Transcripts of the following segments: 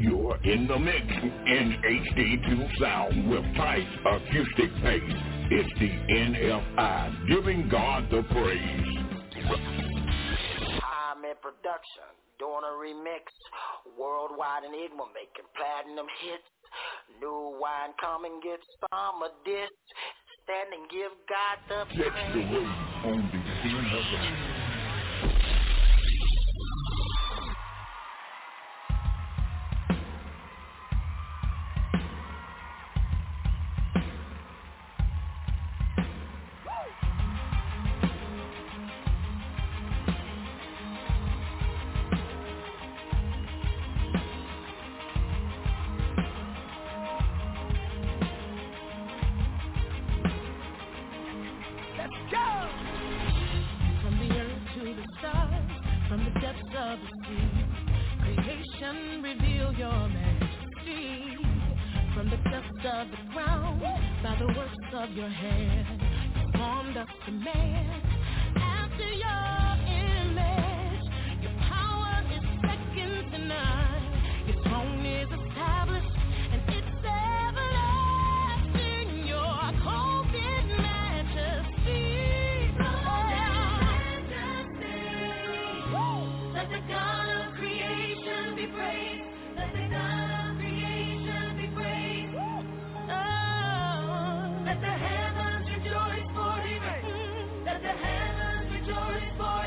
You're in the mix in HD2 sound with tight acoustic bass. It's the NFI, giving God the praise. I'm in production, doing a remix. Worldwide Enigma making platinum hits. New wine, come and get some of this. Stand and give God the praise. Catch the wave on the NFI. Let the heavens rejoice for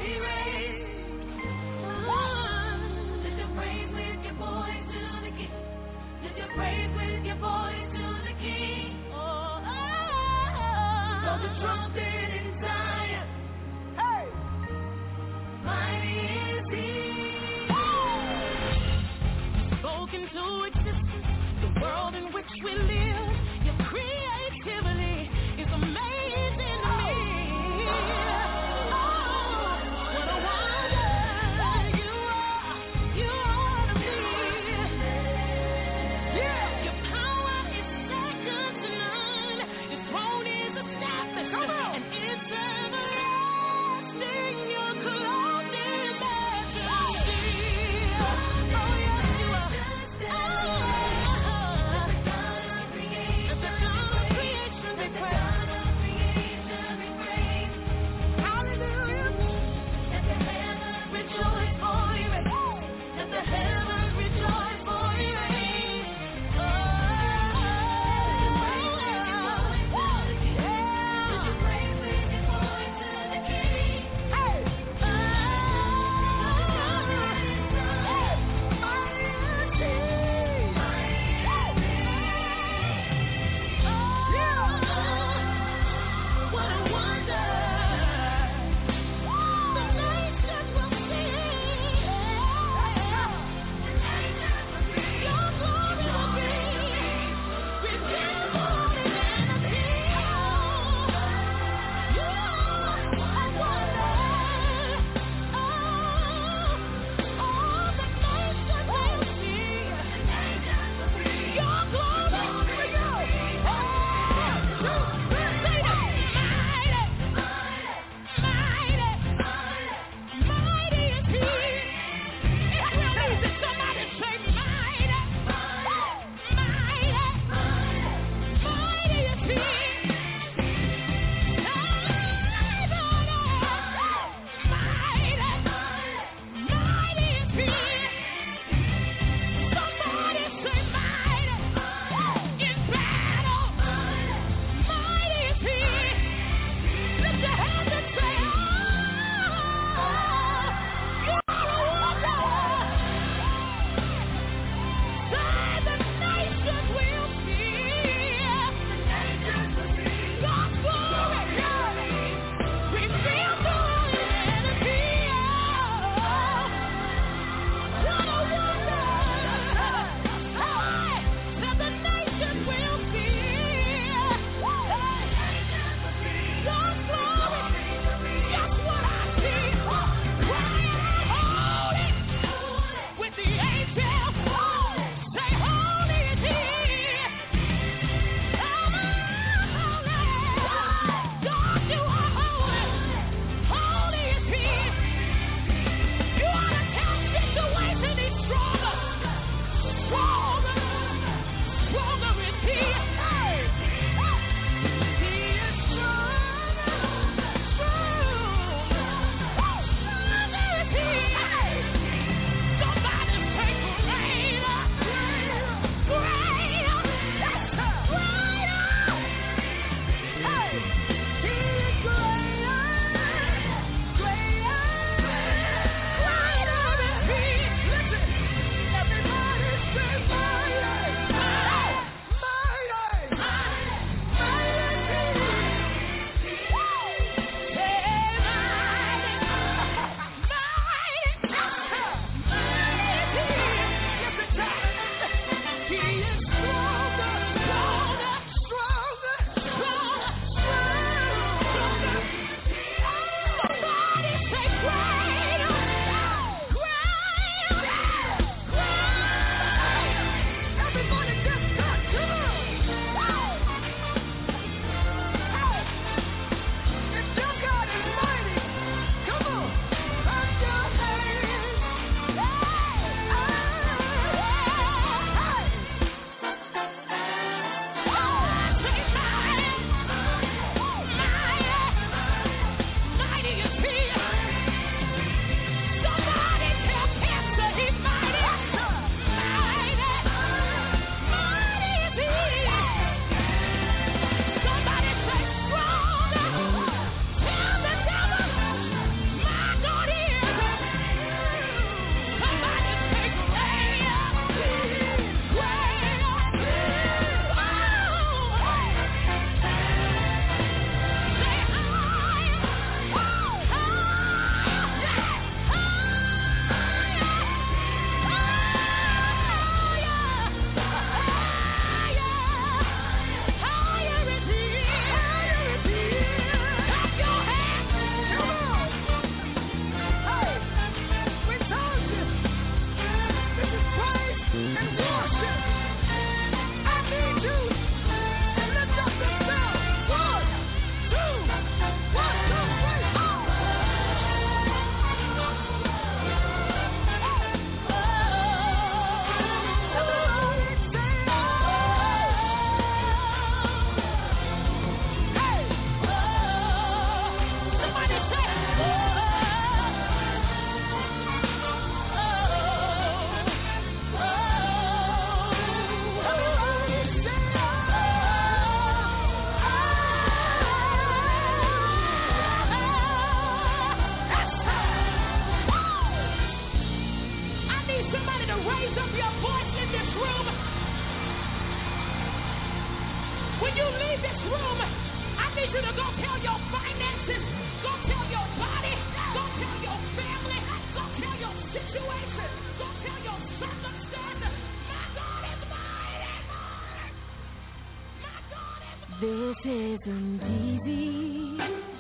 This isn't easy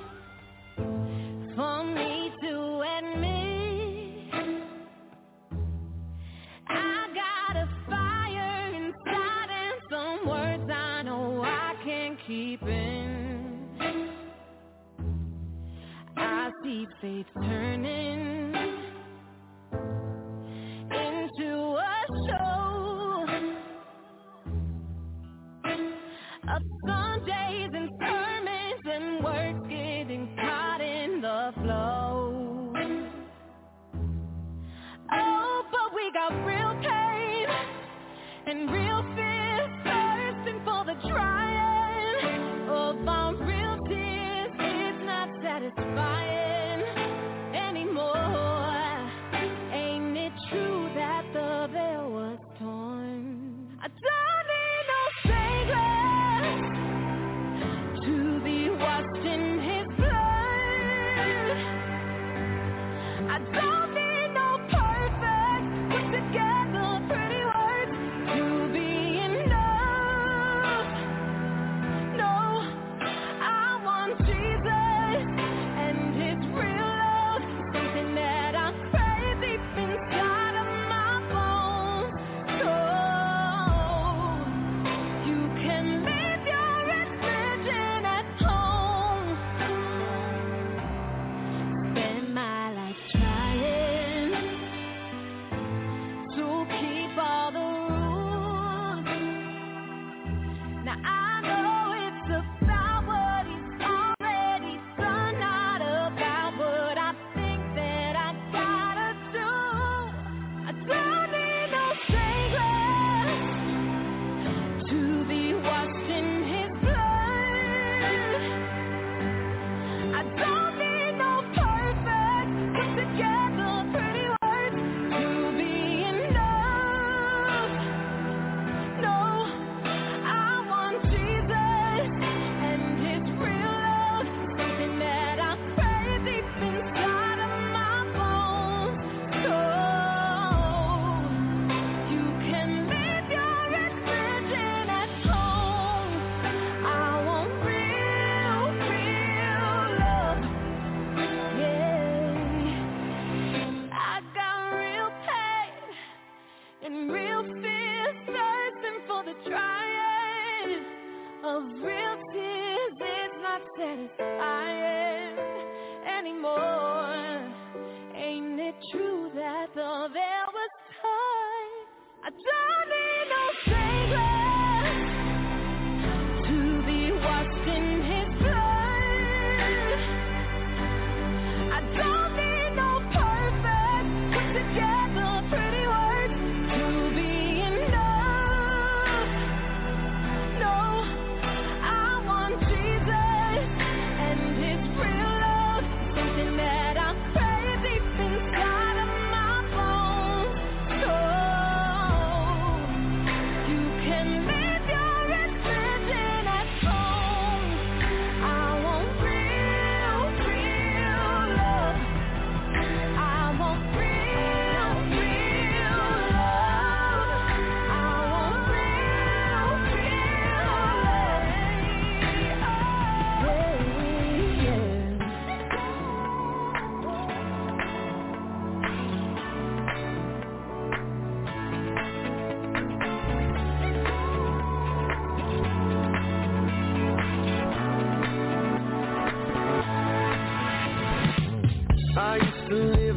for me to admit. I got a fire inside and some words I know I can't keep in. I see faith turning into a show of Sundays and sermons and words getting caught in the flow. Oh, but we got real pain and real fear thirsting for the trying of our real tears. It's not satisfying anymore. Ain't it true that the veil was torn? I don't need no savior to be washed in his blood. I don't need no perfect, put together pretty words to be enough. No, I want Jesus and his real love, something that I crave deep inside of my bones. So you can leave your religion at home. Spend my life trying to keep all the rules. Now I know it's about what he's already done, not about what I think that I gotta do. I don't need no savior to be washed in his blood. I don't need no perfect, put together pretty words to be enough. No, I want Jesus and his real love, something that I crave deep inside of my bones. So you can leave your religion at home. I want real, real love. Yeah, I got real pain and real fear, thirsting for the trying of real tears. It's not satisfying anymore. Ain't it true that the veil was torn? I don't need no savior to be washed in his blood. I don't need no perfect, put together pretty words to be enough. No, I want Jesus and his real love, something that I crave deep inside of my bones.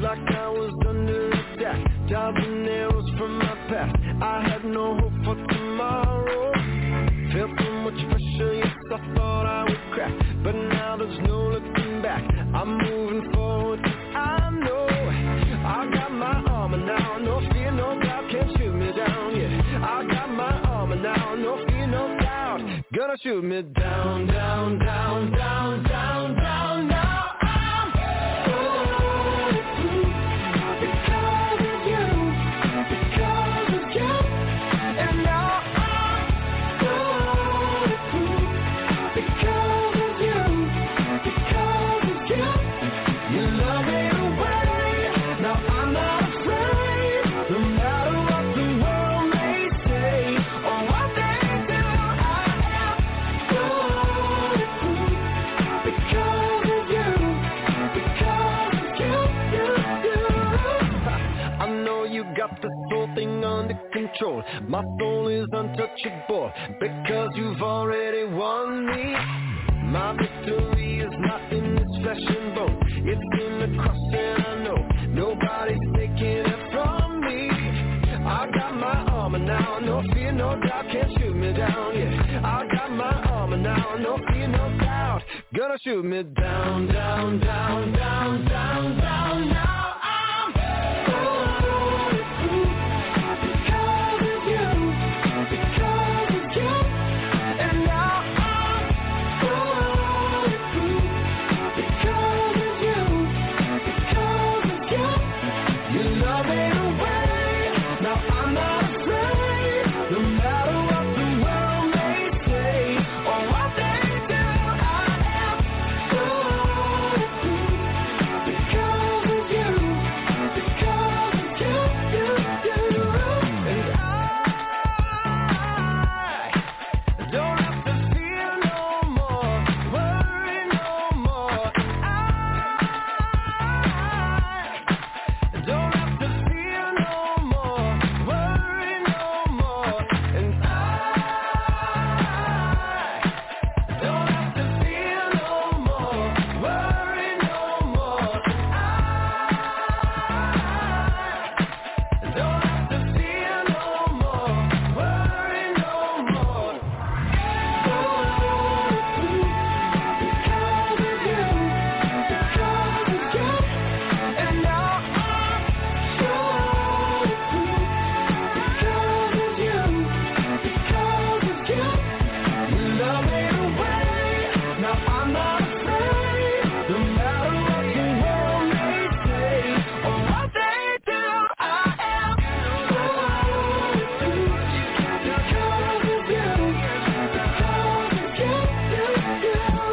like I was under attack. Dodging arrows from my past. I had no hope for tomorrow. Felt so much pressure, yes, I thought I would crack. But now there's no looking back. I'm moving forward, I know I got my armor now. No fear, no doubt, can't shoot me down, yeah. I got my armor now. No fear, no doubt, gonna shoot me down, down, down, down, down, down. Now I'm bulletproof because of you, because of you. And now I'm bulletproof because of you, because of you. You love me away, now I'm not afraid. No matter what the world may say or what they do, I am bulletproof because of you, because of you, you. I know you got this whole thing under control. My soul is untouchable because you've already won me. My victory is not in this flesh and bone. It's in the cross and I know nobody's taking it from me. I got my armor now, no fear, no doubt, can't shoot me down, yeah. I got my armor now, no fear, no doubt, gonna shoot me down, down, down, down, down, down. Now I'm bulletproof because of you, because of you. And now I'm bulletproof because of you, because of you. You love me away, now I'm not afraid. No matter what the world may say or what they do, I am bulletproof because of you, because of you, you. And I don't have to fear no more, worry no more. I don't have to fear no more, worry no more. And I don't have to fear no more, worry no more. I don't have to fear no more, worry no more. Bulletproof because of you, because of you. And now I'm bulletproof because of you, because of you. You love me away, now I'm not afraid. No matter what the world may say or what they do, I am bulletproof because of you, because of you, you.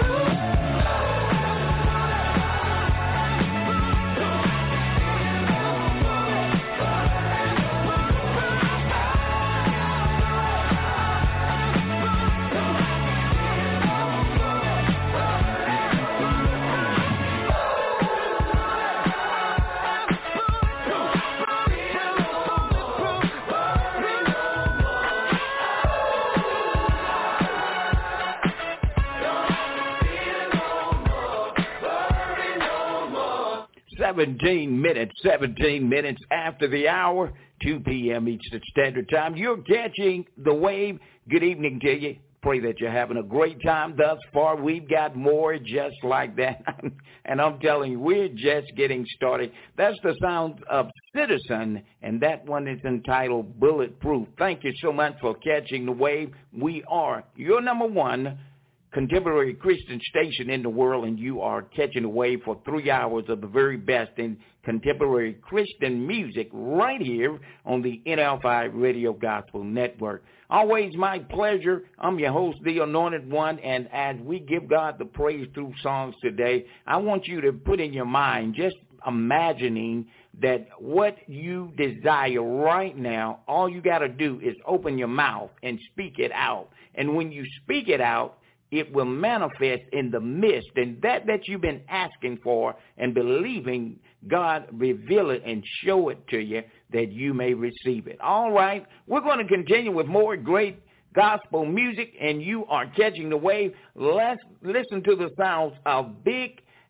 Seventeen minutes after the hour, 2 p.m. Eastern Standard Time. You're catching the wave. Good evening to you. Pray that you're having a great time thus far. We've got more just like that. And I'm telling you, we're just getting started. That's the sound of Citizen, and that one is entitled Bulletproof. Thank you so much for catching the wave. We are your number one contemporary Christian station in the world, and you are catching the wave for 3 hours of the very best in contemporary Christian music right here on the NL5 Radio Gospel Network. Always my pleasure. I'm your host, the Anointed One, and as we give God the praise through songs today, I want you to put in your mind just imagining that what you desire right now, all you got to do is open your mouth and speak it out. And when you speak it out, it will manifest in the midst, and that you've been asking for and believing God reveal it and show it to you that you may receive it. All right, we're going to continue with more great gospel music, and you are catching the wave. Let's listen to the sounds of Big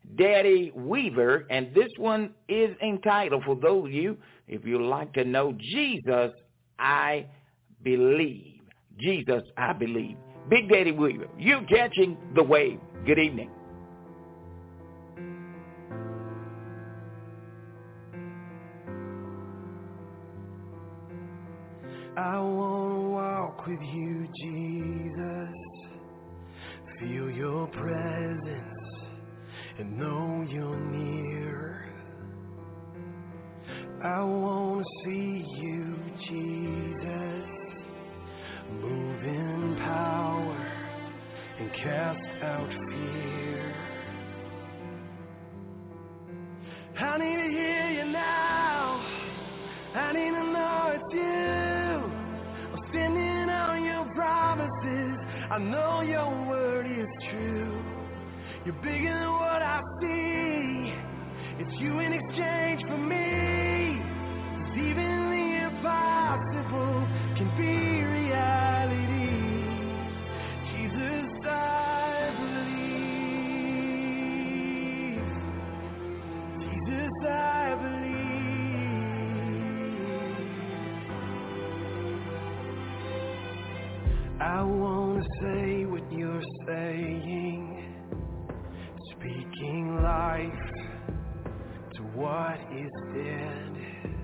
Daddy Weaver, and this one is entitled, for those of you, if you like to know, Jesus, I Believe. Jesus, I Believe. Big Daddy Weaver, you're catching the wave. Good evening. I want to walk with you, Jesus, feel your presence and know you're near. I want to see you, Jesus, move in power and cast out fear. I need to hear you now. I need to know it's you. I'm standing on your promises. I know your word is true. You're bigger than what I see. It's you in exchange for me. 'Cause even the impossible can be reality. Jesus, I believe. Jesus, I believe. I want to say what you're saying, speaking life to what is dead.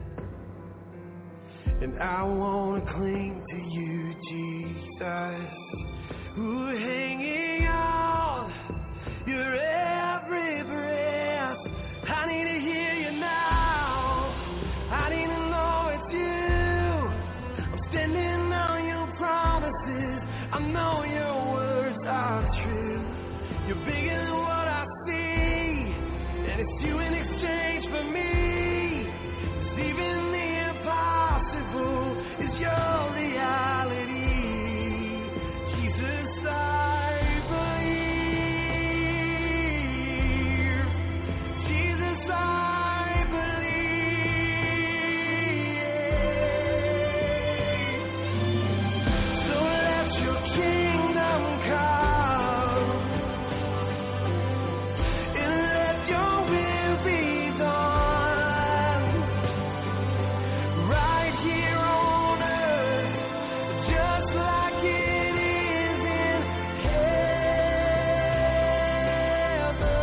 And I want to cling to you, Jesus, who are hanging on your every breath. I need to hear you now. I need to know it's you. I'm standing on your promises. I know your words are true. You're bigger than what I see, and it's you in exchange for me. 'Cause even the impossible is your reality. Jesus, I believe. Jesus, I believe. So let your kingdom come, and let your will be done, right here on earth, just like it is in heaven.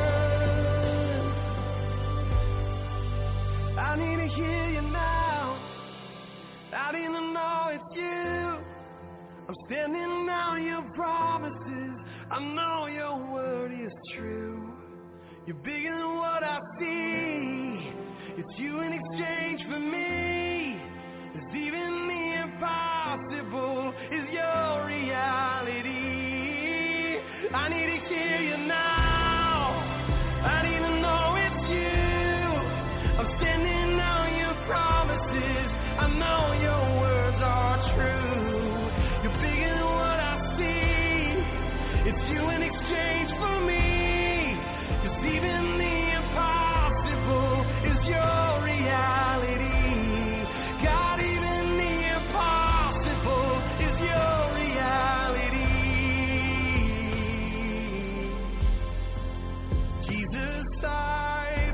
I need to hear you now. I need to know it's you. I'm standing on your promises. I know your word is true. You're bigger than what I see. It's you in exchange for me. 'Cause even the impossible is your reality. I need to hear you now. I need to know it's you. I'm standing on your promises. I know your words are true. You're bigger than what I see. It's you in exchange for me. 'Cause even the impossible is your reality. God, even the impossible is your reality. Jesus, I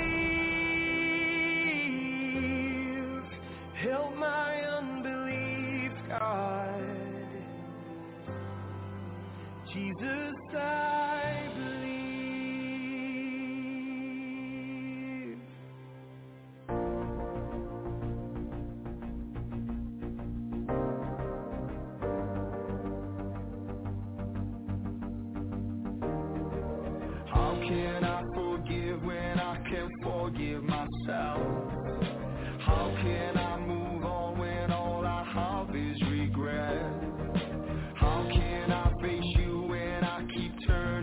believe. Help my unbelief, God. Jesus, I believe. How can I forgive when I can't forgive myself? How can I move on when all I have is regret? How can I face you when I keep turning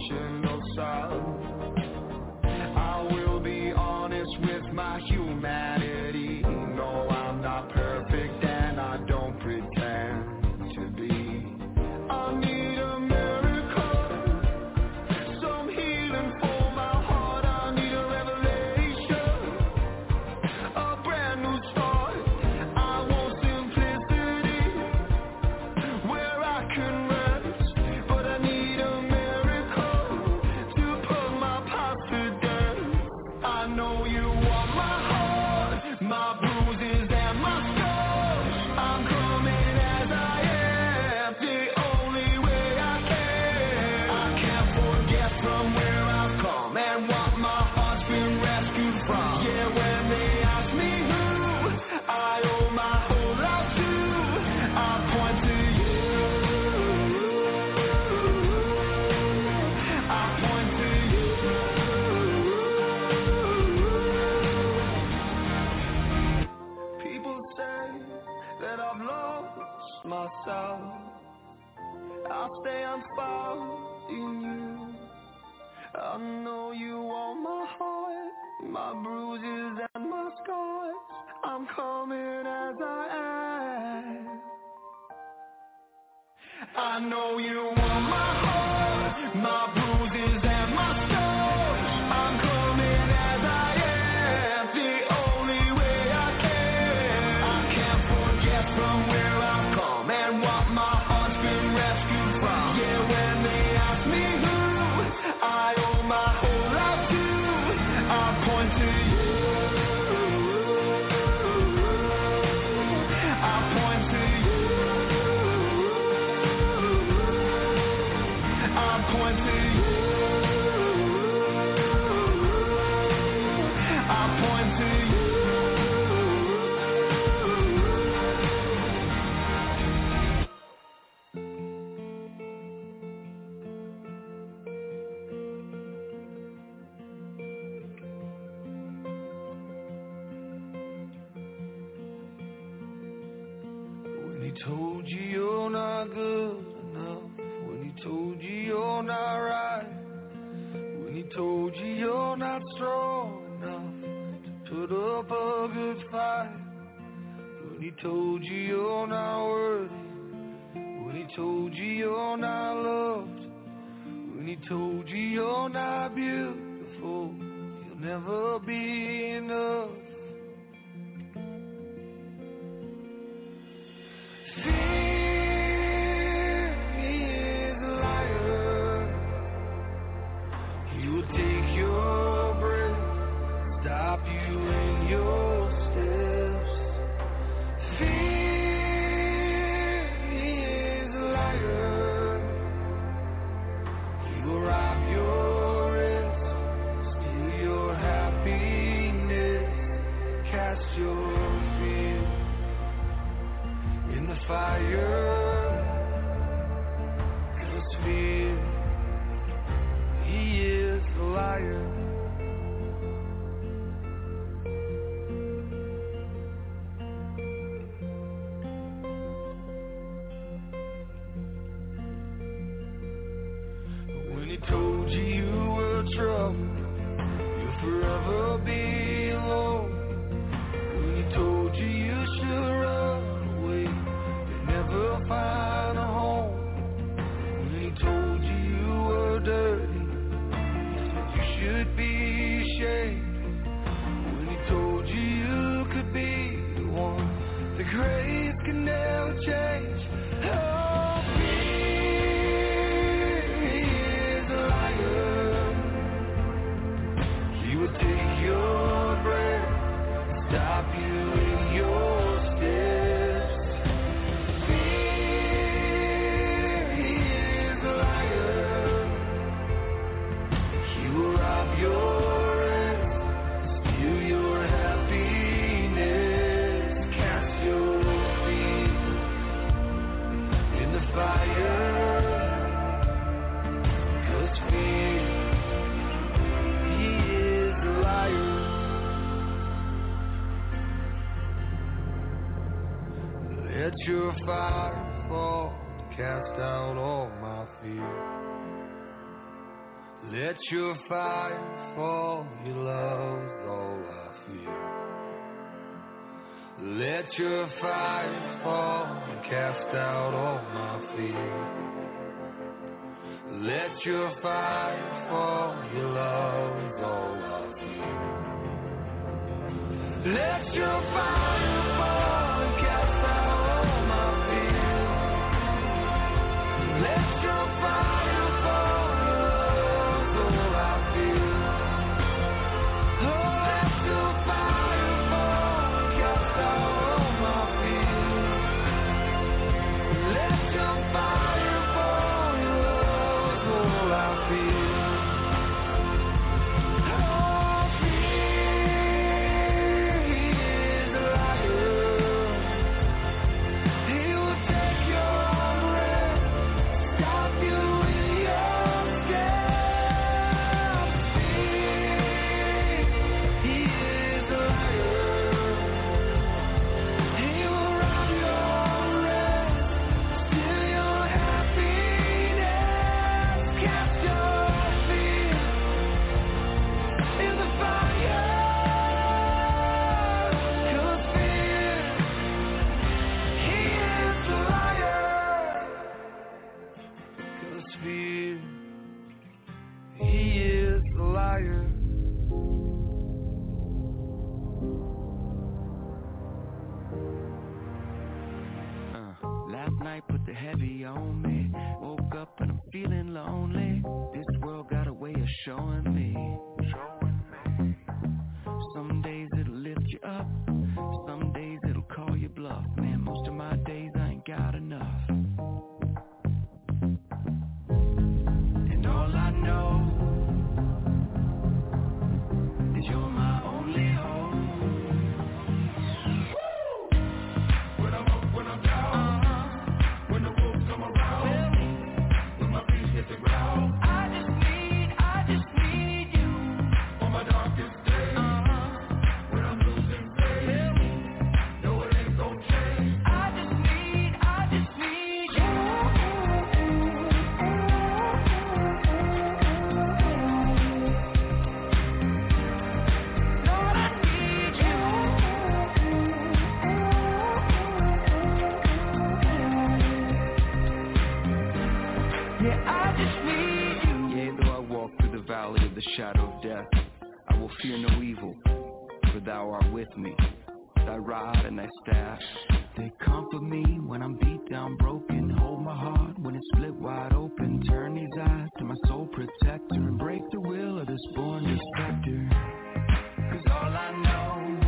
emotional side. I will be honest with my humanity. No, I'm not perfect and I don't pretend to be. I need a miracle, some healing for my heart. I need a revelation, a brand new start. I want simplicity where I can rest, but I need a miracle to put my past to death. I know you want my heart, my bruises and my scars. I'm coming as I am, the only way I can. I can't forget from where I've come and what my heart's been rescued from. Yeah, when they ask me who I owe my whole life to, I point to you. I point to you. People say that I've lost myself. I stay unfound in you. I know you want my heart, my bruises and my scars. I'm coming as I am. I know you want my heart, my bruises and my scars. I'm coming as I am, the only way I can. I can't forget from where I've come and what my heart's been rescued from. Yeah, when they ask me who I owe my whole life to, I point to you. I point to you. I point to you. I point to you. When he told you you're not good enough, when he told you you're not right, when he told you you're not strong enough to put up a good fight, when he told you you're not worthy, when he told you you're not loved, when he told you you're not beautiful, you'll never be enough. Fear is a liar. He will take your breath, stop you in your steps. Fear is a liar. He will rob your rest, steal your happiness, cast your fear in the fire. 'Cause fear, he is a liar. When he told you you were trouble, you'll forever be alone. When he told you you should run away, you'll never find a home. When he told you you were dirty, he said you should be ashamed. When he told you you could be the one, the grace can never change. Oh, fear is a liar. He will take your breath, stop you in your steps. Fear is a liar. He will rob your rest, steal your happiness, cast your feet in the fire. 'Cause fear, he is a liar. Let your fire fall to cast out all my fear. Let your fire fall, your love's all I feel. Let your fire fall and cast out all my fear. Let your fire fall, your love's all I feel. Let your fire fall and cast out all my fear. Let your fire fall, your love's all I feel. Oh, let your fire fall and cast out all my fear. Let your fire fall, your love's all I feel. Last night put the heavy on me. Woke up and I'm feeling lonely. This world got a way of showing me. Some days it'll lift you up, some days it'll call you bluff. Man, most of my days I ain't got enough. And all I know is you're my only hope. When I'm up, when I'm down, when the wolves come around, when my feet hit the ground, I just need you on my darkest day. When I'm losing faith, no it ain't gon' change. I just need you. Lord, I need you. Yeah, I just need you. Yea, though I walk through the valley of the shadow of death, I will fear no evil, for thou art with me. Thy rod and thy staff, they comfort me when I'm beat down, broken. Hold my heart when it's split wide open. Turn these eyes to my soul protector and break the will of this born defector. 'Cause all I know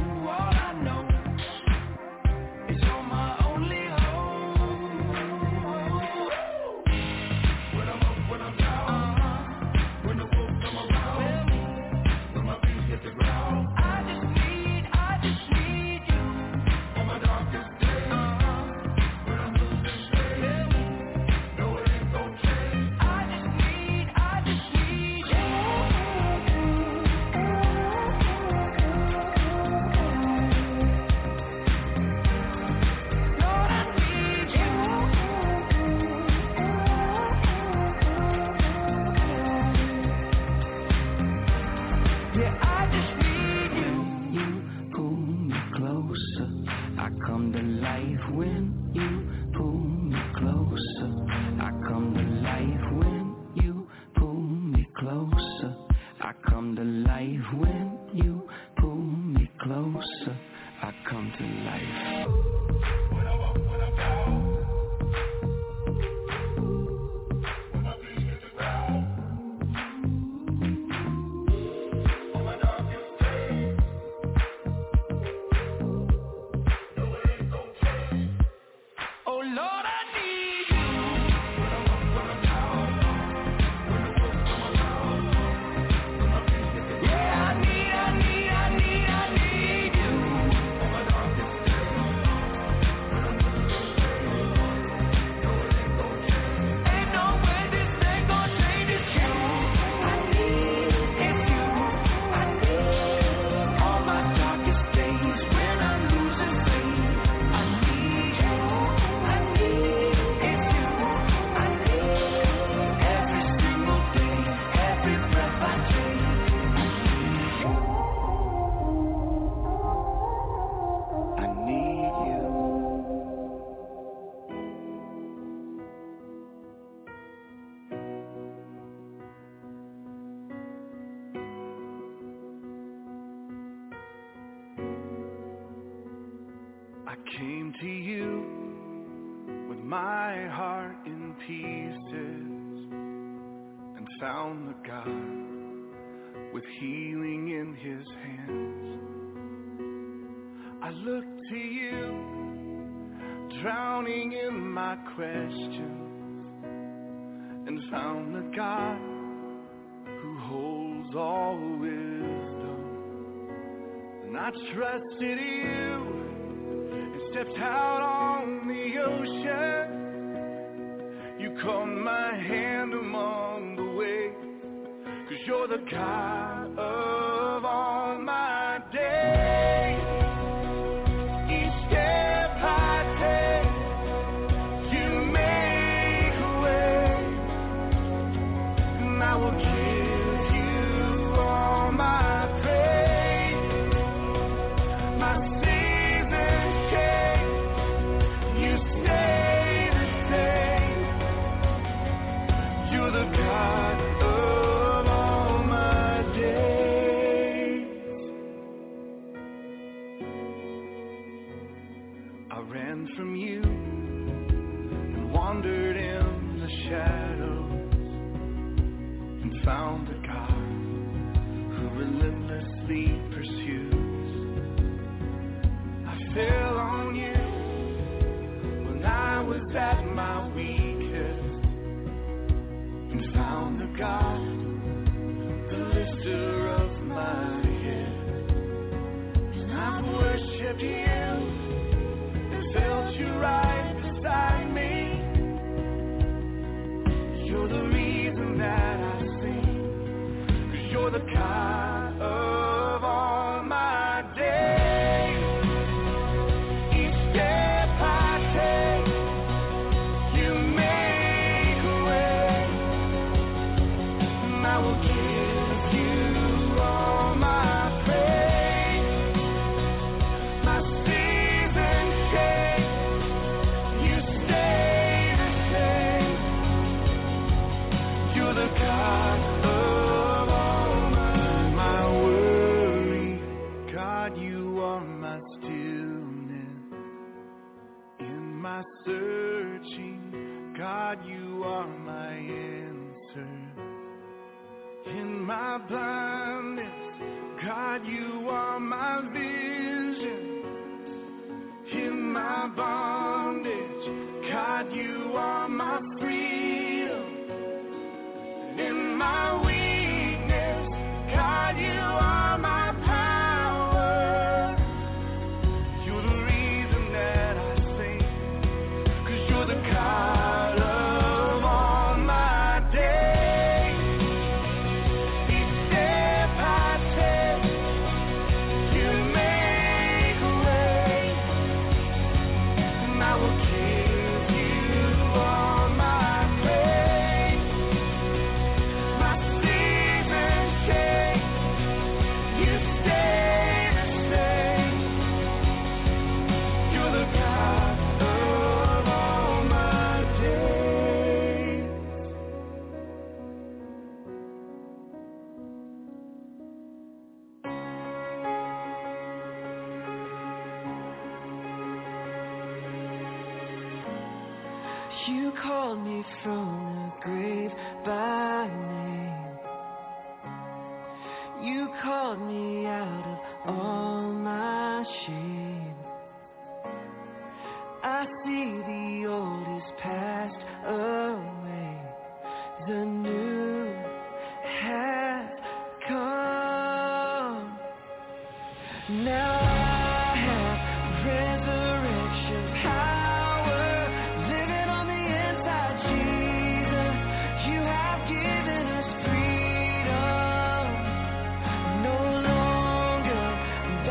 is you're my only hope. When I'm up, when I'm down, when the wolves come around, when my feet hit the ground, I just need you on my darkest day. When I'm losing faith, no it ain't gon' change. I just need you. Lord, I need you. Yeah, I just need you. You pull me closer. I come to life when you pull me closer. I come to life when you pull me closer. I come to life when you pull me closer. I come to life. When I'm up, when I'm down, when my feet hit the ground, on my darkest day, no it ain't gon' change. Oh Lord, I need you. When I'm up, when I'm down, when the wolves come around, when my feet hit the ground, yeah, I need came to you with my heart in pieces and found the God with healing in his hands. I looked to you, drowning in my questions, and found the God who holds all wisdom. And I trusted you and stepped out on the ocean. You caught my hand among the waves, 'cause you're the God of all my days. Each step I take, you make a way, and I will give you all my praise. My seasons change, you stay the same. You're the God of all my days. I ran from you and wandered in the shadows and found a God who relentlessly pursues. I fell on you when I was at my weakest and found the God, the lifter of my head. And I've worshipped you and felt you right beside me. You're the reason that I sing, 'cause you're the God of all my days. Each step I take, you make a way, and I will give you all my praise. My seasons change, you stay the same. You're the God of all my worry. God, you are my stillness. In my searching, God, you are my answer. In my blindness, God, you are my vision. In my bondage, God, you are my freedom. In my weakness, God, you are my power. You're the reason that I sing, 'cause you're the God of all my days. Each step I take, you make a way, and I will give you all my praise. My seasons change, you stay the same. You're the God of all my days. You called me from the grave by name. You called me out of all my shame. I see the old is passed away, the new has come. Now I have resurrection power living on the inside, Jesus. You have given us freedom. No longer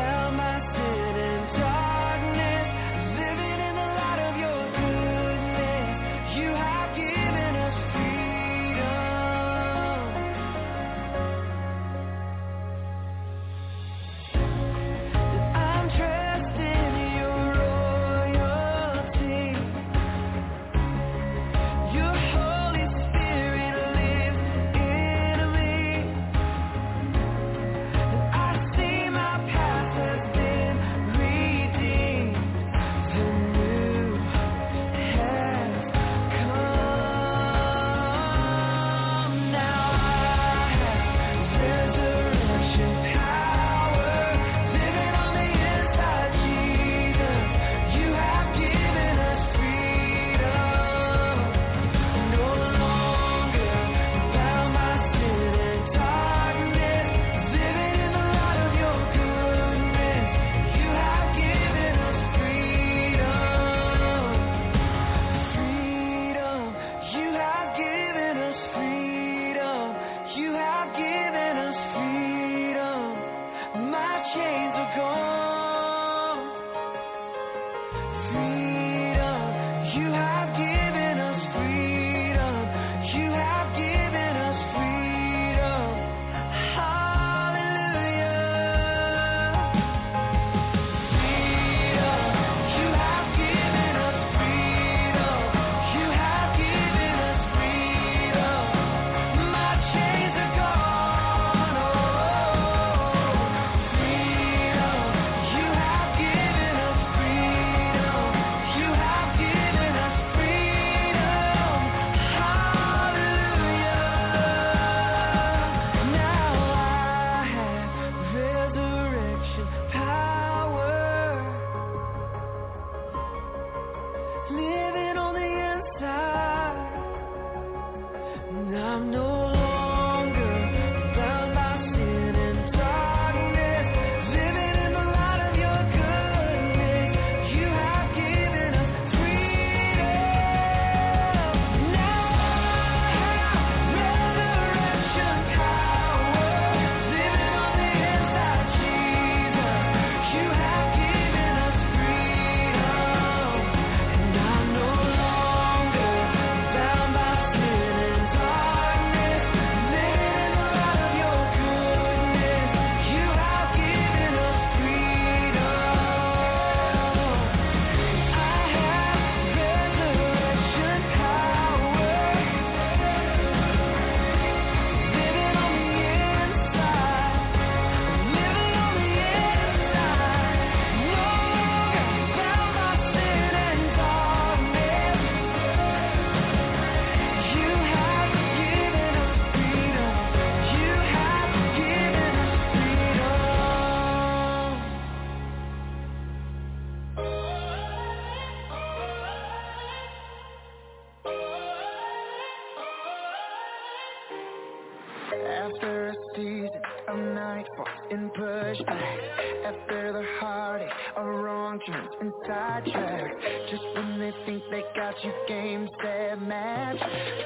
After a season of nightfall and pushback, after the heartache of wrong turns and sidetracks, just when they think they got you game, set, match.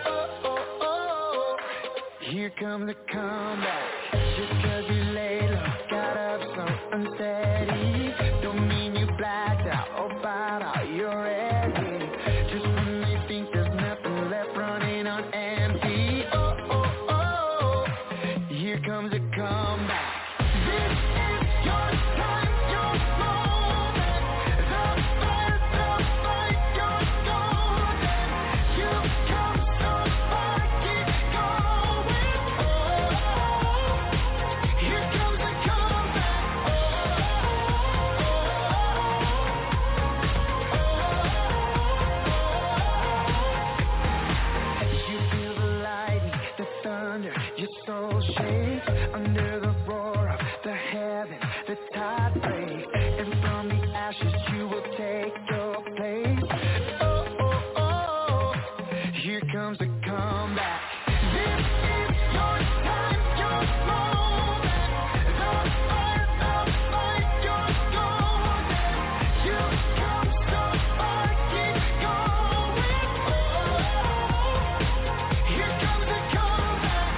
Here comes a comeback. Just 'cause you laid low, got up so unsteady, don't mean you blacked out or bowed out, you're ready. Just when they think there's nothing left running on empty. Here comes a comeback. This is your time, your moment. The fight, you're golden. You come so far, keep going. Here comes a comeback. You feel the lightning, the thunder, your soul shakes under the roar of the heaven, the tide breaks, and from the ashes you will take your place. Here comes the comeback. This is your time, your moment. The fight, you're golden. You come so far, keep going. Here comes the comeback.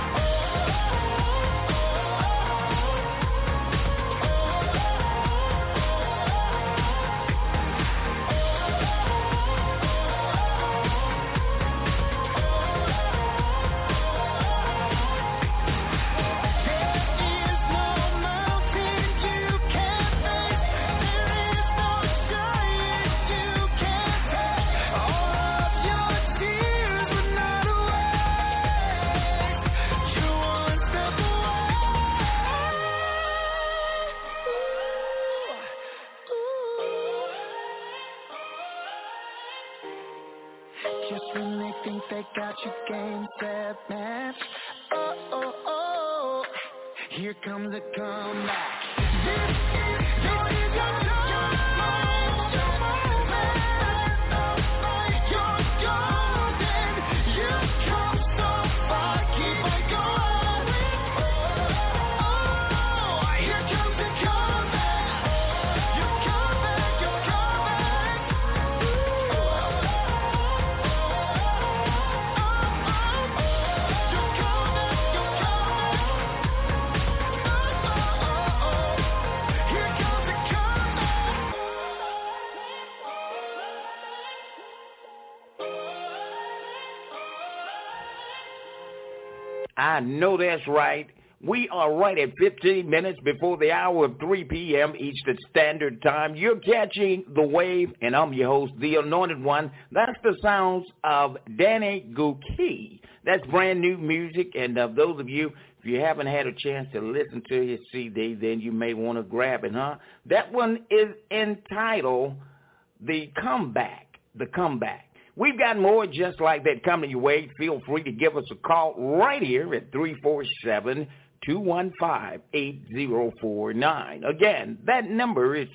Just when they think they got you game, set, match. Here comes a comeback. This is your time, your moment. You're golden. You come so far, keep on going. Here comes the comeback. You're coming, you're coming. You're coming, you're coming. Here comes the comeback. I know that's right. We are right at 15 minutes before the hour of 3 p.m. Eastern Standard Time. You're catching the wave, and I'm your host, the Anointed One. That's the sounds of Danny Gokey. That's brand new music, and those of you, if you haven't had a chance to listen to his CD, then you may want to grab it, huh? That one is entitled The Comeback. The Comeback. We've got more just like that coming your way. Feel free to give us a call right here at 347-215-8049. Again, that number is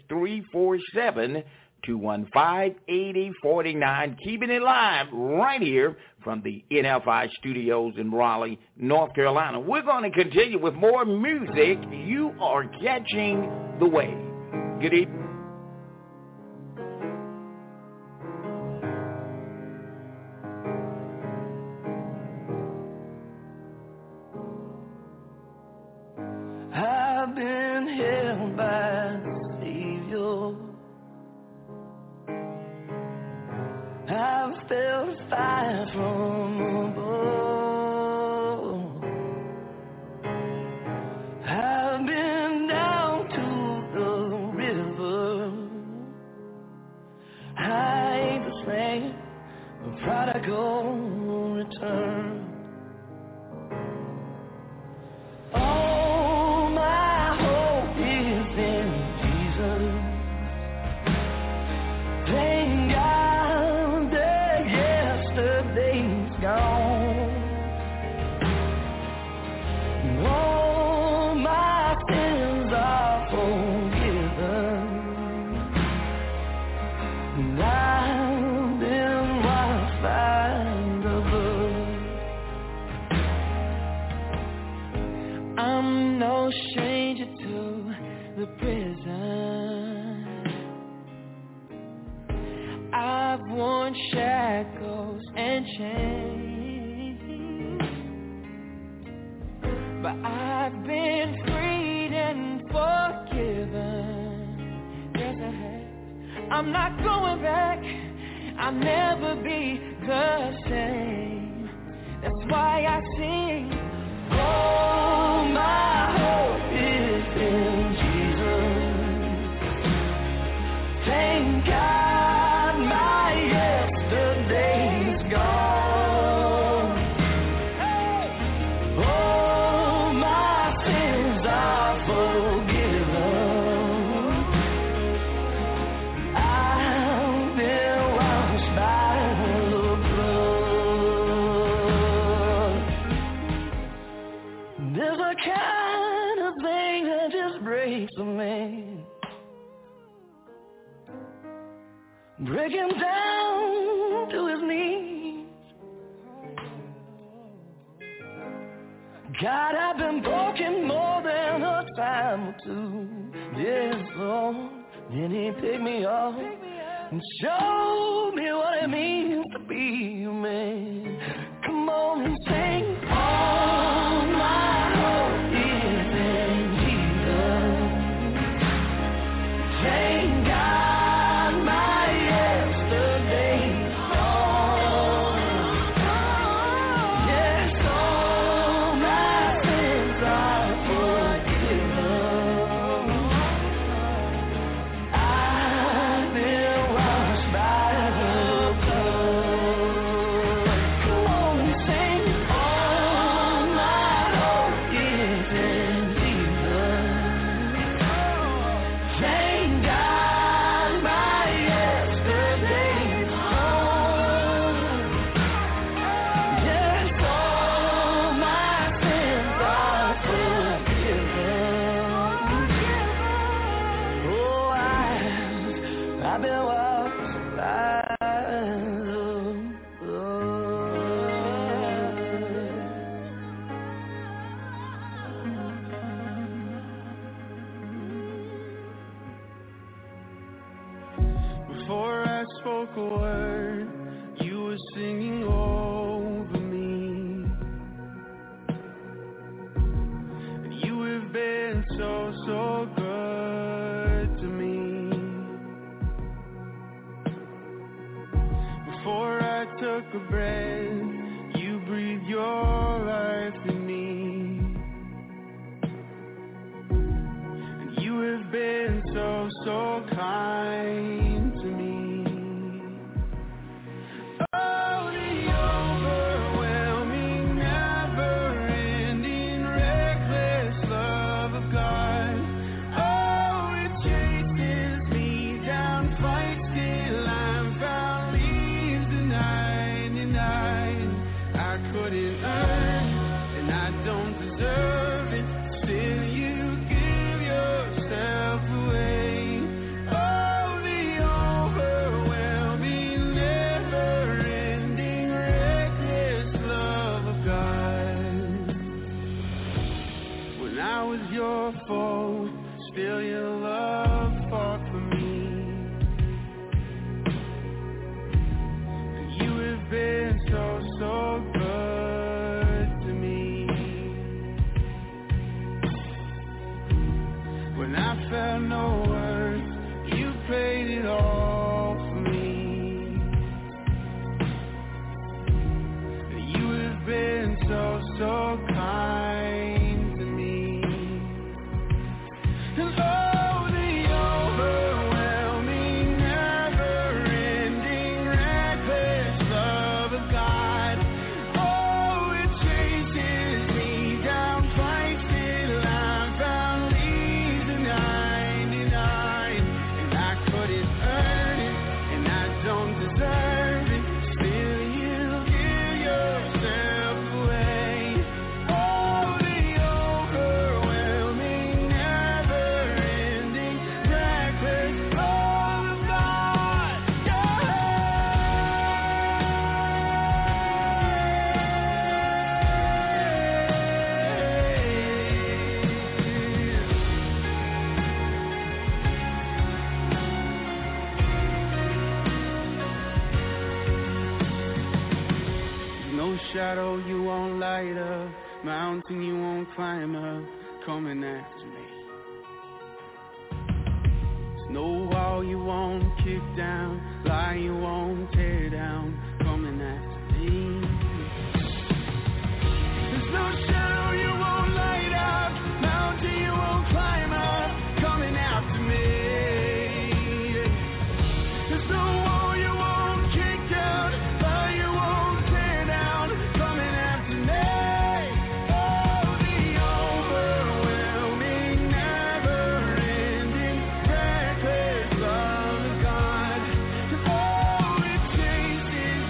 347-215-8049. Keeping it live right here from the NFI studios in Raleigh, North Carolina. We're going to continue with more music. You are catching the wave. Good evening. I've been held by the Savior. I've felt fire from above. I've been down to the river. I ain't the same, the prodigal return. All my hope is in no stranger to the prison. I've worn shackles and chains, but I've been freed and forgiven. Yes, I have. I'm not going back. I'll never be the same. That's why I sing. Oh, my hope is in Jesus. Thank God my yesterday's gone. Oh, my sins are forgiven. I've been washed by the blood. There's a kind of thing that just breaks a man, break him down to his knees. God, I've been broken more than a time or two. Yes, Lord. Then he picked me up and showed me what it means to be a man. Come on and sing. All my hope is in Jesus. Thank God my yesterday's gone. Yes, all my sins are forgiven. I've been washed by the blood. Come on and sing. All my hope is in Jesus. Thank God my yesterday's gone. Yes, all my sins are forgiven. Oh, I've been washed by the Before I spoke a word, you were singing over me. And you have been so, so good to me. Before I took a breath, you breathed your life in me. And you have been so, so kind to me. Oh, the overwhelming, never-ending, reckless love of God. Oh, it chases me down, fights till I'm found, leaves the 99. I couldn't earn, and I don't deserve it. Still, you give yourself away. Oh, the overwhelming, never-ending, reckless love of God. When I was your foe, still your love fought for me. And you have been so, so good to me. When I felt no worth, you paid it all for me. And you have been so, so kind to me. And oh, the overwhelming, never-ending, reckless love of God. Oh, it chases me down, fights till I'm found, leaves the 99. shadow you won't light up, mountain you won't climb up, coming after me. There's no wall you won't kick down, lie you won't tear down, coming after me. There's no shadow you won't light up, mountain you won't climb up, coming after me. There's no wall you won't kick down, lie you won't tear down, coming after me. Oh, the overwhelming, never-ending, reckless love of God. 'Cause all it takes is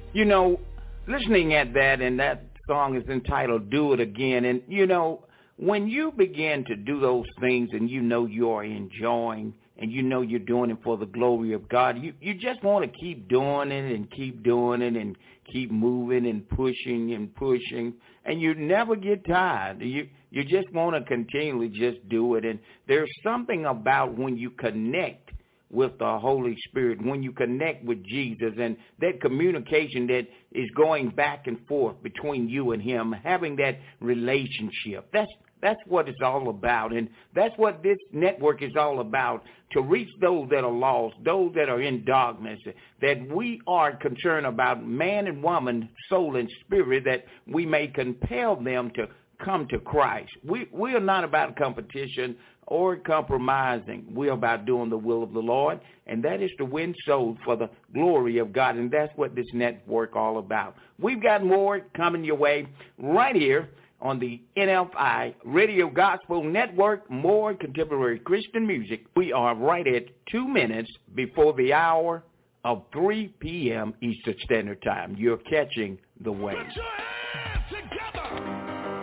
You know, listening at that, and that song is entitled Do It Again. And, you know, when you begin to do those things and you know you're enjoying and you know you're doing it for the glory of God, you just want to keep doing it and keep doing it and keep moving and pushing, and you never get tired. You just want to continually just do it. And there's something about when you connect with the Holy Spirit, when you connect with Jesus, and that communication that is going back and forth between you and him, having that relationship. That's what it's all about, and that's what this network is all about, to reach those that are lost, those that are in darkness, that we are concerned about man and woman, soul and spirit, that we may compel them to come to Christ. We are not about competition or compromising. We're about doing the will of the Lord, and that is to win souls for the glory of God, and that's what this network all about. We've got more coming your way right here on the NFI Radio Gospel Network, more contemporary Christian music. We are right at 2 minutes before the hour of 3 p.m. Eastern Standard Time. You're catching the wave. Put your hands together.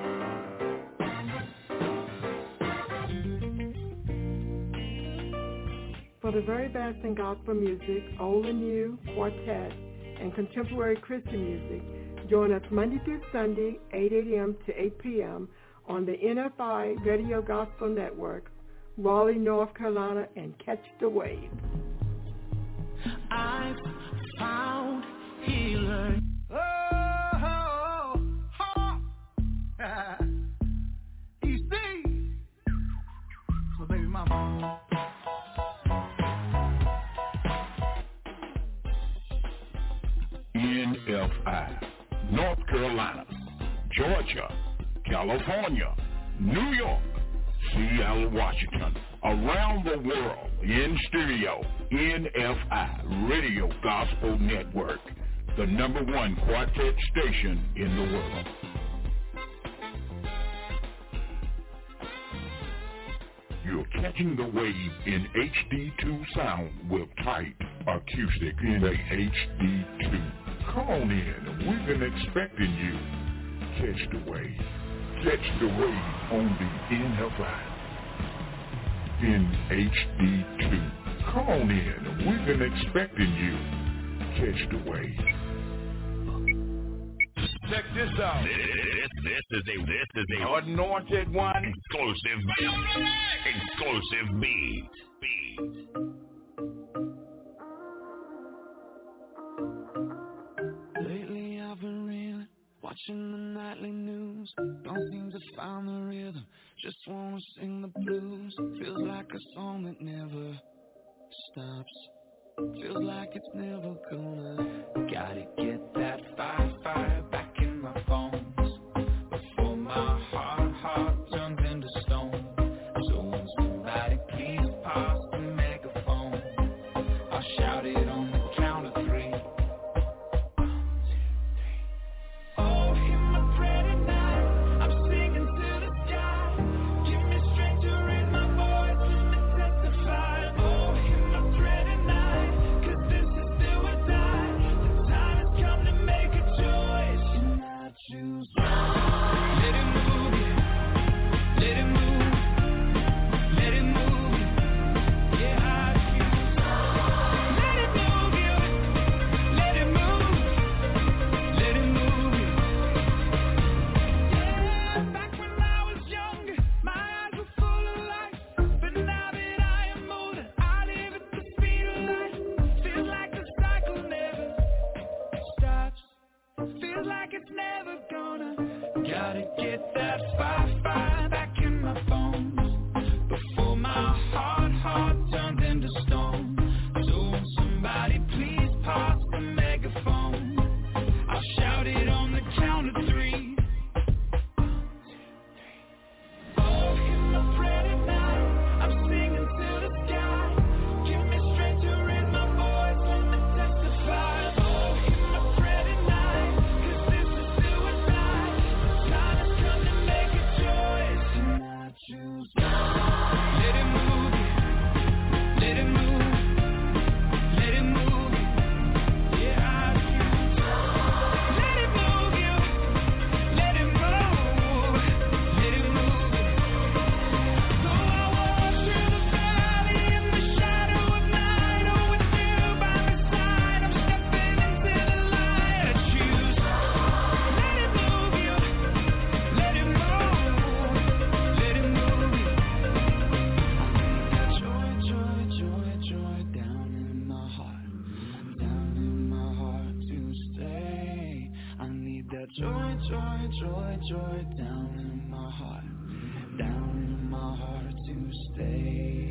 For the very best in gospel music, old and new, quartet, and contemporary Christian music, join us Monday through Sunday, 8 a.m. to 8 p.m. on the NFI Radio Gospel Network, Raleigh, North Carolina, and catch the wave. I've found healer. EC. So baby mama. NFI, North Carolina, Georgia, California, New York, Seattle, Washington, around the world, in stereo, NFI, Radio Gospel Network, the #1 quartet station in the world. You're catching the wave in HD2 sound with tight acoustic in a HD2. Come on in, we've been expecting you. Catch the wave. Catch the wave on the NFI in HD2. Come on in, we've been expecting you. Catch the wave. Check this out. This is a Anointed one. exclusive beat. Lately I've been reeling, watching the nightly news. Don't seem to find the rhythm, just wanna sing the blues. Feels like a song that never stops. Feels like it's never gonna. Gotta get that fire back in my bones before my heart turns into stone. So when somebody please pass the megaphone, I'll shout it on the count of 3. 1, 2, 3. Oh, hear my prayer tonight. I'm singing to the sky. Give me strength to raise my voice and testify. Oh, hear my prayer tonight. 'Cause this is do or die. The time has come to make a choice, and I choose. Let it move you. Let it move. Let it move you. Yeah, I choose. Let it move. joy, joy, joy, joy down in my heart to stay.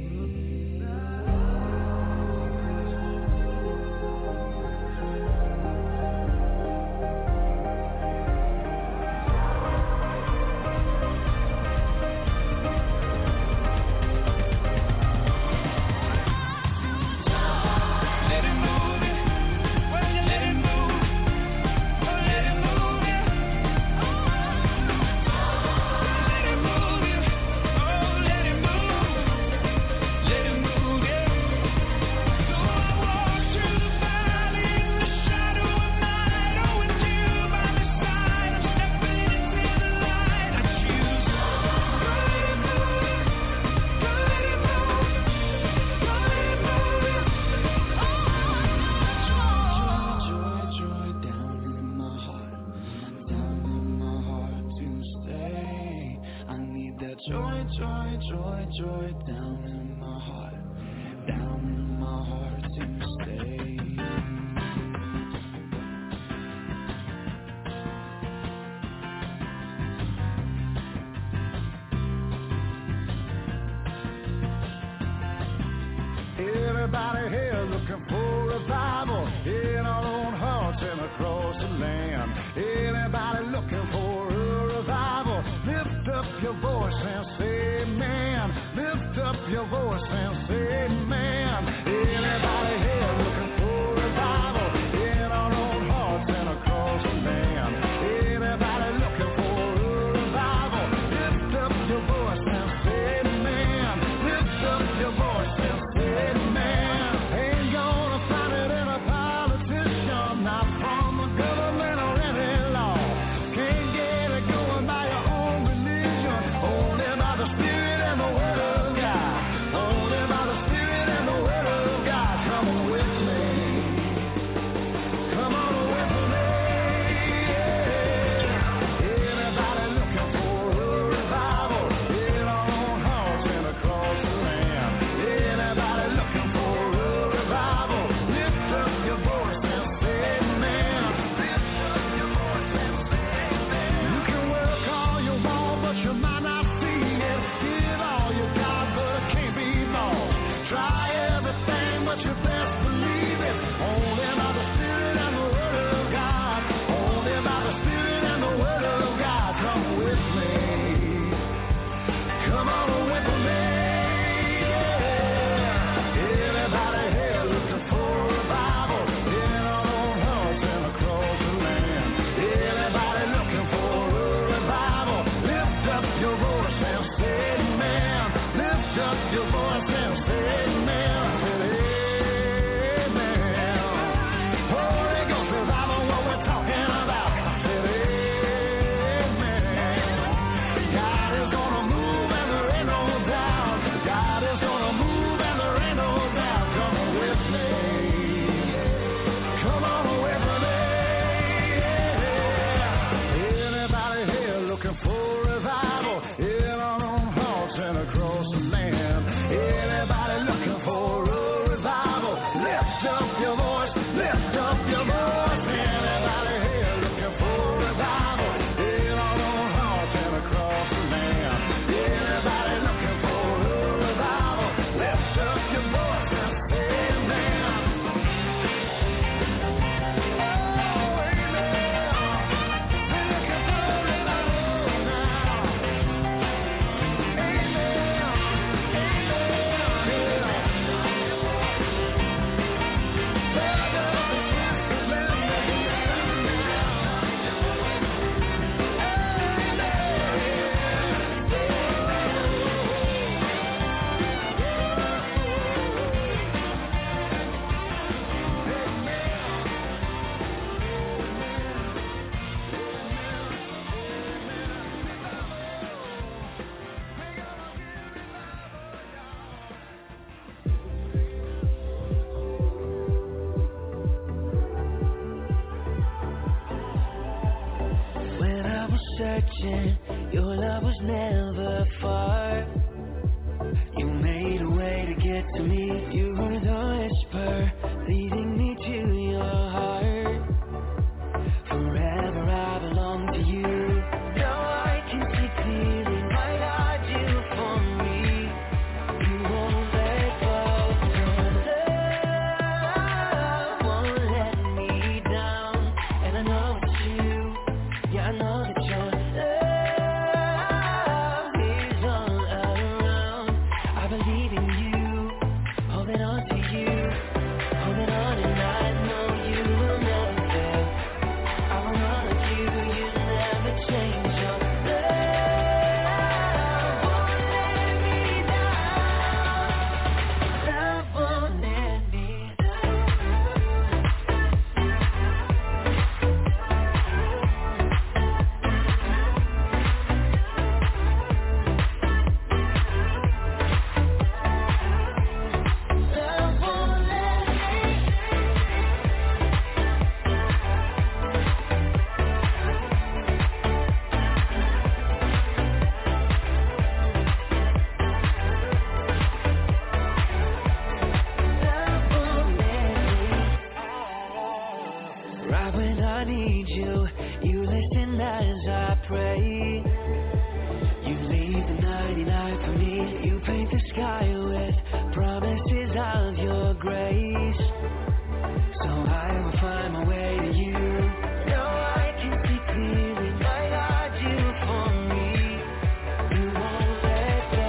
Everybody here looking for revival in our own hearts and across the land. Anybody looking for a revival, lift up your voice and say amen. Lift up your voice and say amen. Anybody here looking for revival in our own hearts and across the land. Anybody looking for a revival, lift up your voice and say amen. Lift up your voice and say amen. Searching, your love was never far. You made a way to get to me. You were the whisper leading me to your heart. Forever I belong need you. You listen as I pray. You leave the 99 for me. You paint the sky with promises of your grace. So I will find my way to you. Now I can see clearly my God you for me. You won't let go.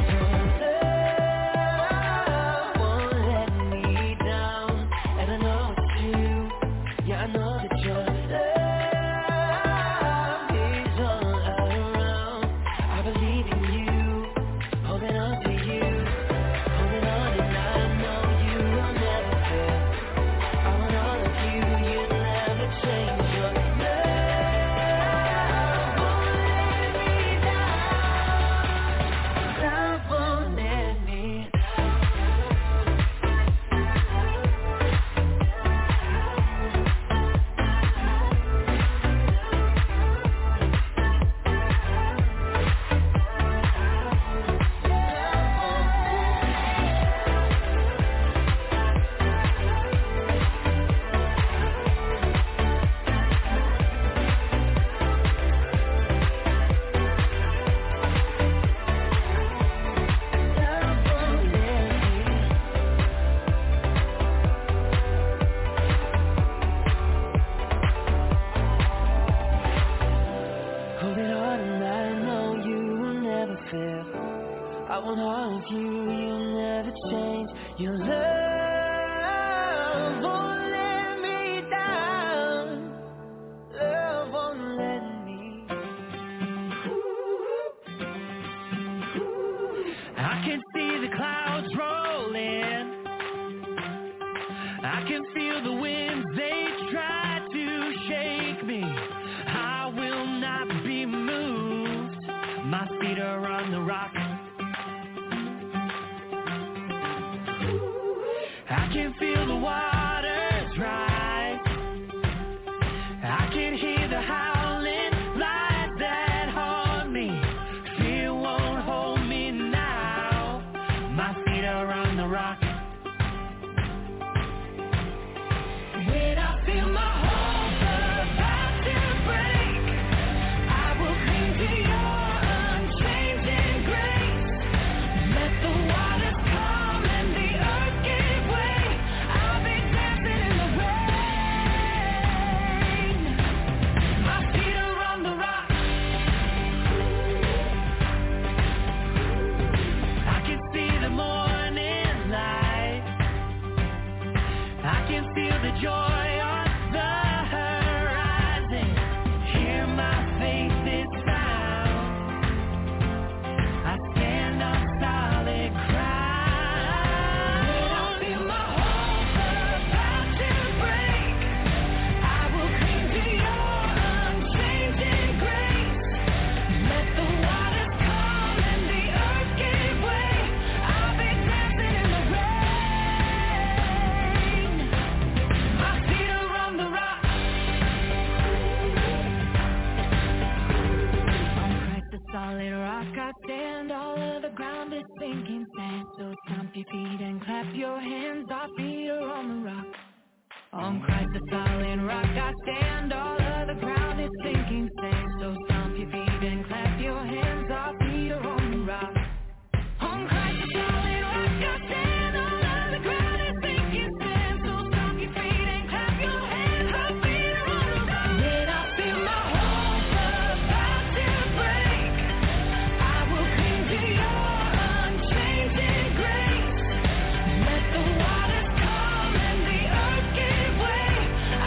Your love won't let me down. And I know it's true. Yeah, I know that your love is all around. I believe in you, holding on to you, holding on, and I know you will never fail. I want all of you, you never change. Your love won't let me down. Love won't let me holding on, and I know you will never fail. I want all of you, you'll never change. Your love won't let me down. Love won't let me. I can see the clouds rolling. I can feel the winds, they try to shake me. I will not be moved. My feet are on the rock. I can feel the waters rise. I can hear the howling lies that haunt me. Fear won't hold me now. My feet are on the rock. When I feel my hope about to break, I will cling to your unchanging grace. Let the waters come and the earth give way. I'll be dancing in the rain. My feet are on the rock. I can see the morning light. I can feel the joy on the horizon. Hear my faith's sound. I stand on solid ground. When I feel my hope about to break, I will cling to your unchanging grace. Let the waters come and the earth give way. I'll be dancing in the rain. My feet are on the rock. On Christ the solid rock I stand. All of the ground is sinking sand. So stomp your feet and clap your hands. Our feet are on the rock. On Christ the solid rock I stand. All of the ground is sinking sand. So stomp your feet and clap your hands. Our feet are on the rock. On Christ the solid rock I stand. All of the ground is sinking sand. So stomp your feet and clap your hands. Our feet are on the rock. When I feel my hope about to break, I will cling to your unchanging grace. Let the waters come and the earth give way.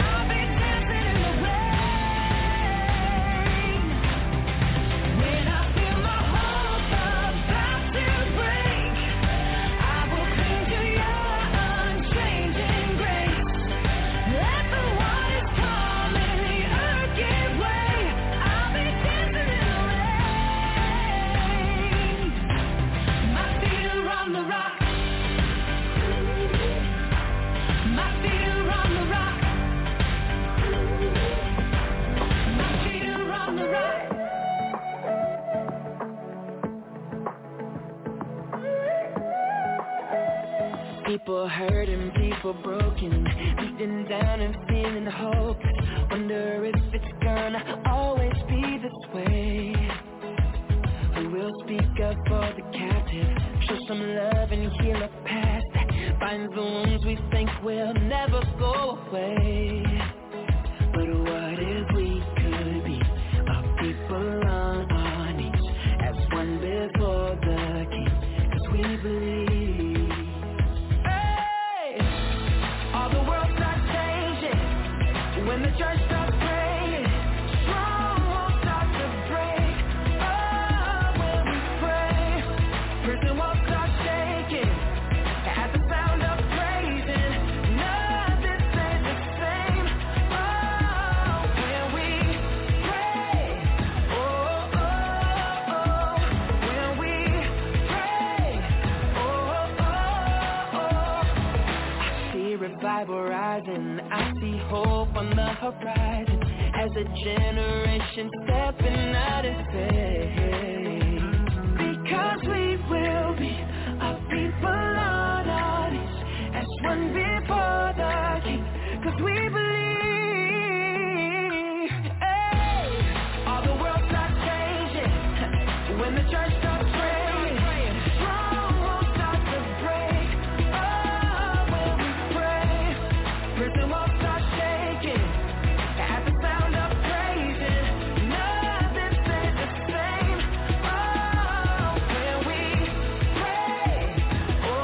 People hurting, people broken, beaten down and feeling hopeless. Wonder if it's gonna always be this way. Who will speak up for the captive? Show some love and heal a past that binds the wounds we think will never go away. But what if we could be a people on our knees as one before the King? 'Cause we believe. Hey, all the world starts changing when the church starts praying. Strongholds start to break. Oh, when we pray, prison walls start shaking at the sound of praising. Nothing stays the same. Oh, when we pray. Oh, oh, oh. When we pray. Oh, oh, oh. I see revival rising. I see hope on the horizon as a generation stepping out in faith. Because we will be a people on our knees as one before the King. 'Cause we believe. Hey, all the world starts changing when the church starts praying. Strongholds start to break. Oh, when we pray, prison walls start shaking at the sound of praising. Nothing stays the same. Oh, when we pray. Oh, oh,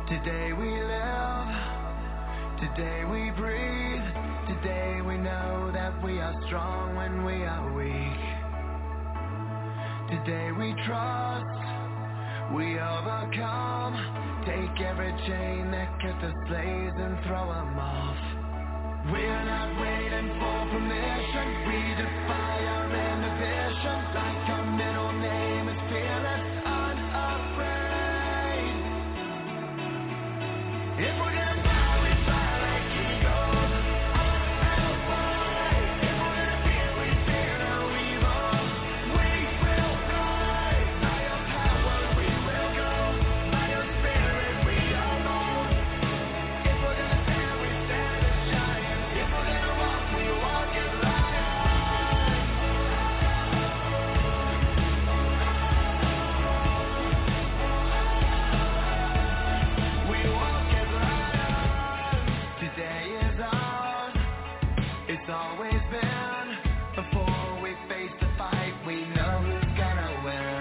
Today we live, today we breathe, today we know that we are strong when we are weak. Today we trust, we overcome, take every chain that kept us slaves and throw them off. We're not waiting for permission, we defy our inhibition, like our middle name is fearless, unafraid. If we're gonna fly, we fly like eagles, unafraid. If we're gonna fear, we fear no evil. We will rise, by your power we will go, by your spirit we are bold. If we're gonna stand, we stand as giants. If we're gonna walk, we walk as lions. We walk as lions. Today is ours. It's always been. Before we face the fight, we know who's gonna win.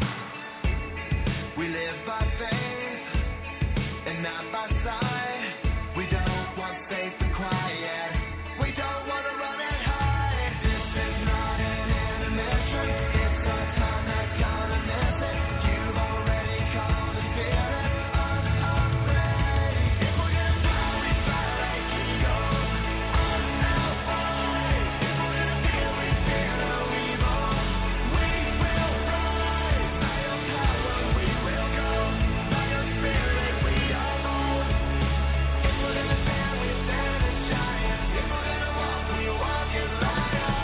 We live by faith and not by sight. We don't want safe and quiet. We don't want to run and hide. This is not an intermission. It's our time that's gonna miss it. You've already called the spirit unafraid. If we're gonna fly, we fly like eagles, unafraid. If we're gonna fear, we fear no evil. We will rise, by your power we will go, by your spirit we are bold. If we're gonna stand, we stand as giants. If we're gonna walk, we walk as lions.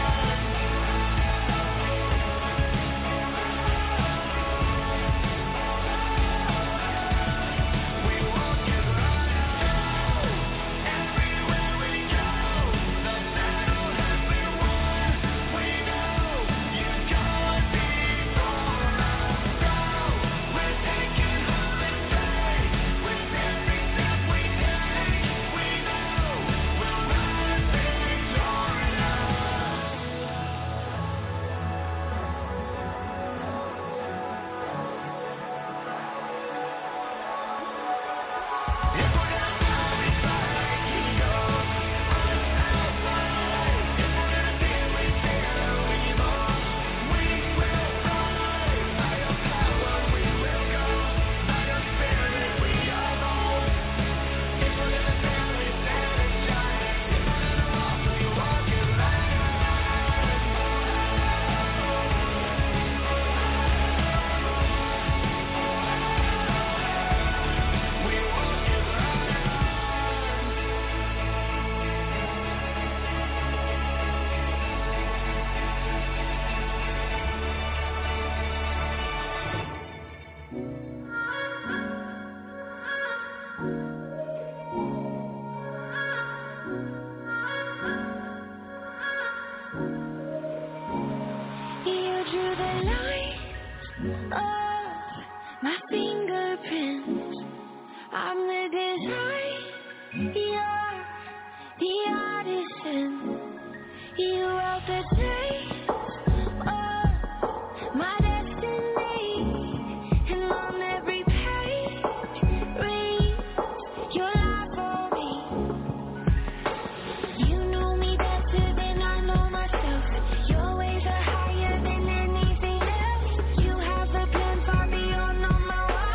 We walk as lions. Everywhere we go, the battle has been won. We know you've gone before us, so we're taking holiday with every step we take. We know we'll rise victorious. If we're gonna fly, we fly like eagles, unafraid. If we're gonna fear, we fear no evil. We will rise, by your power we will go, by your spirit we are bold. If we're gonna stand, we stand as giants. If we're gonna walk, we walk as lions. We walk as You drew the line of my fingerprints. I'm the design, you're the artisan. You wrote the taste of my destiny, and on every page reads your life for me. You know me better than I know myself. Your ways are higher than anything else. You have a plan far beyond all my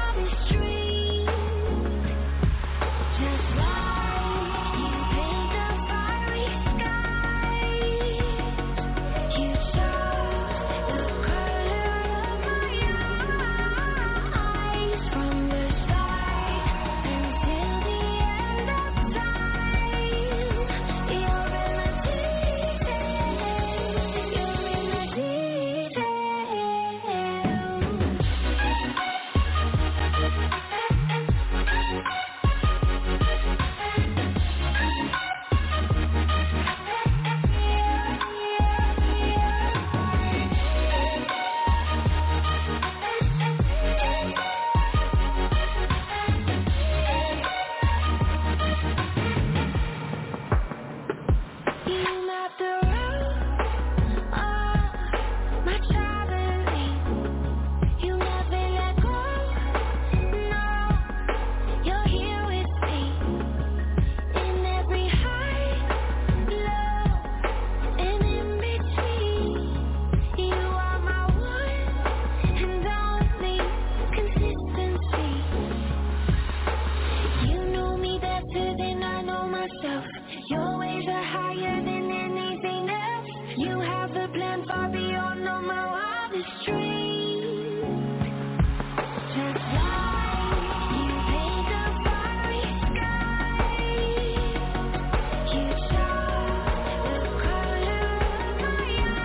a plan far beyond all my wildest dreams. Just like you paint a fiery sky, you show the color of my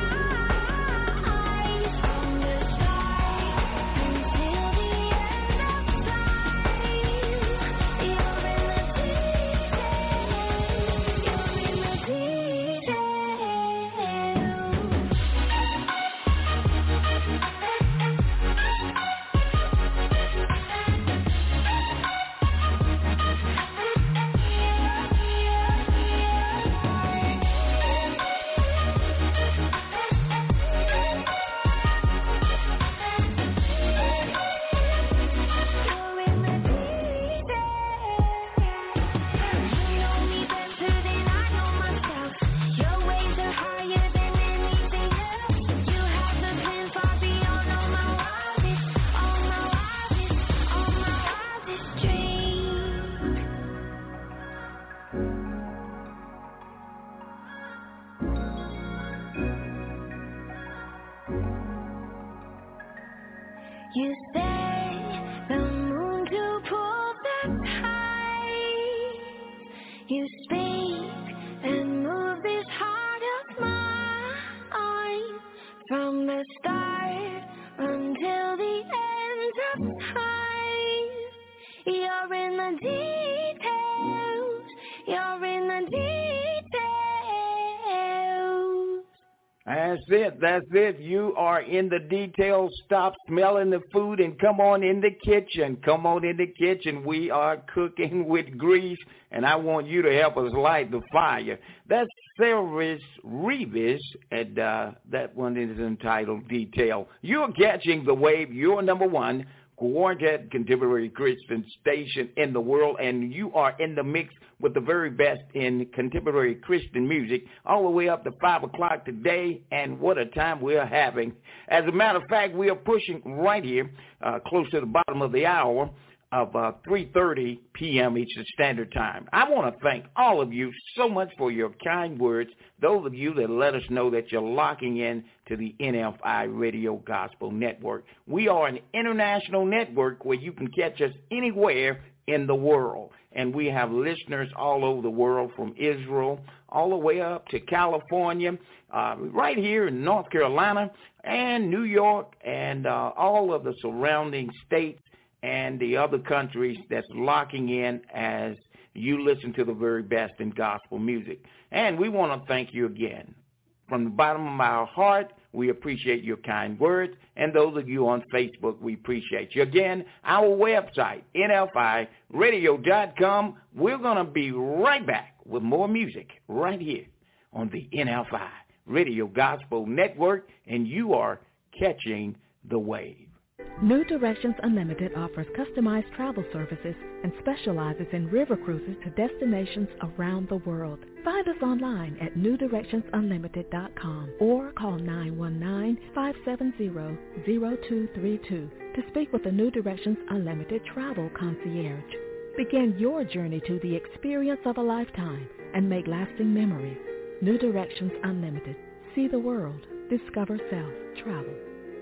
eyes. From the start until the end of time, you're in the details. You're in the details. You say the moon to pull back high. You speak and move this heart of mine. From the start until the end of time, you're in the details. You're in the details. That's it. You are in the details. Stop smelling the food and come on in the kitchen. Come on in the kitchen. We are cooking with grease, and I want you to help us light the fire. That's Cyrus Revis, and that one is entitled Detail. You're catching the wave. You're number one quartet contemporary Christian station in the world, and you are in the mix with the very best in contemporary Christian music all the way up to 5 o'clock today, and what a time we're having. As a matter of fact, we are pushing right here close to the bottom of the hour of 3:30 p.m. Eastern Standard Time. I want to thank all of you so much for your kind words, those of you that let us know that you're locking in to the NFI Radio Gospel Network. We are an international network where you can catch us anywhere in the world, and we have listeners all over the world, from Israel all the way up to California, right here in North Carolina and New York, and all of the surrounding states and the other countries that's locking in as you listen to the very best in gospel music. And we want to thank you again. From the bottom of our heart, we appreciate your kind words. And those of you on Facebook, we appreciate you. Again, our website, NFIradio.com. We're going to be right back with more music right here on the NFI Radio Gospel Network, and you are catching the wave. New Directions Unlimited offers customized travel services and specializes in river cruises to destinations around the world. Find us online at newdirectionsunlimited.com or call 919-570-0232 to speak with the New Directions Unlimited Travel Concierge. Begin your journey to the experience of a lifetime and make lasting memories. New Directions Unlimited. See the world. Discover self. Travel.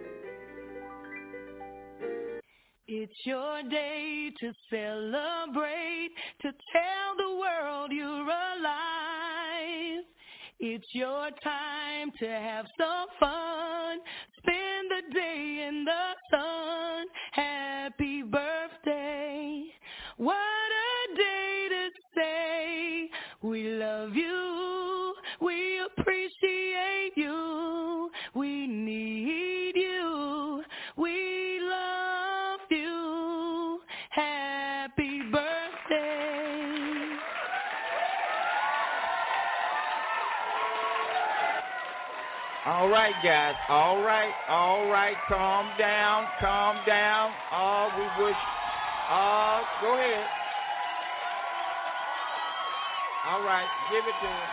It's your day to celebrate, to tell the world you're alive. It's your time to have some fun, spend the day in the sun. Happy birthday, what a day to say we love you, we appreciate you, we need you, we love you. Happy birthday. All right, guys. All right. Calm down. Oh, we wish. Go ahead. All right. Give it to him.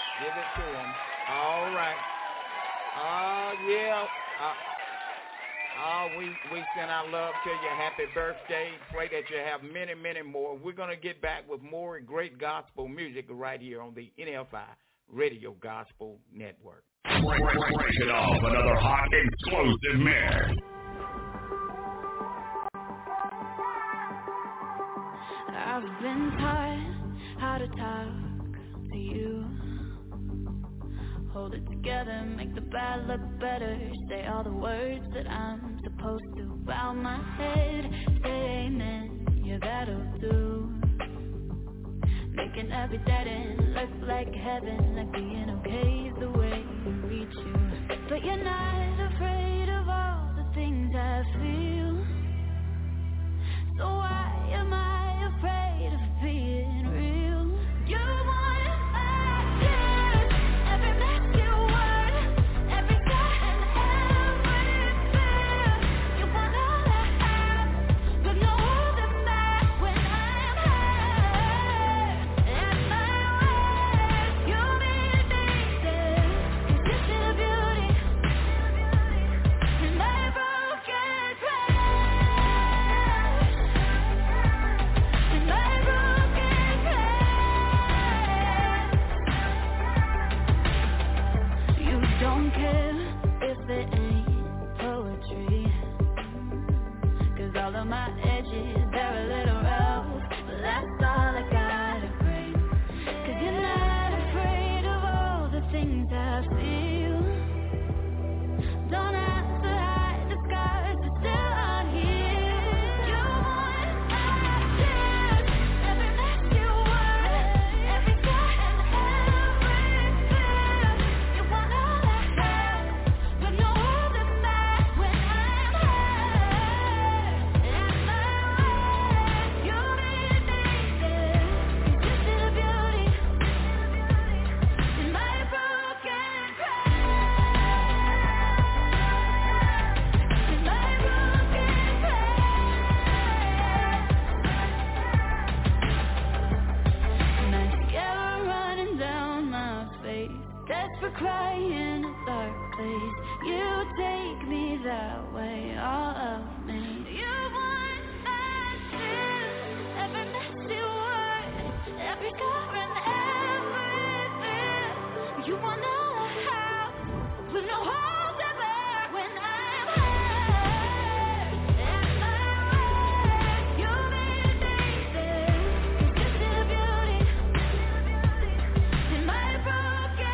All right. Yeah. We send our love to you. Happy birthday. Pray that you have many, many more. We're going to get back with more great gospel music right here on the NFI Radio Gospel Network. Break it off. Another hot, explosive mix. I've been taught how to talk to you. Hold it together, make the bad look better. Say all the words that I'm supposed to. Bow my head, say amen, yeah, that'll do. Making every dead end look like heaven. Like being okay is the way to reach you. But you're not afraid of all the things I feel. So why am I afraid of being real? You want my edges, they're a little rough, but that's all I gotta bring. 'Cause you're not afraid of all the things I feel. Don't have to hide the scars that still aren't here. You want my tears, every messy word, every scar and every fear. You want all I have, but no holding back when I'm hurt. Crying in a dark place, you take me that way, all of me. You want my tears, every messy word, every scar and every fear. You want all I have, with no holes ever when I'm hurt. And my words, you made me there. You see the beauty in my broken.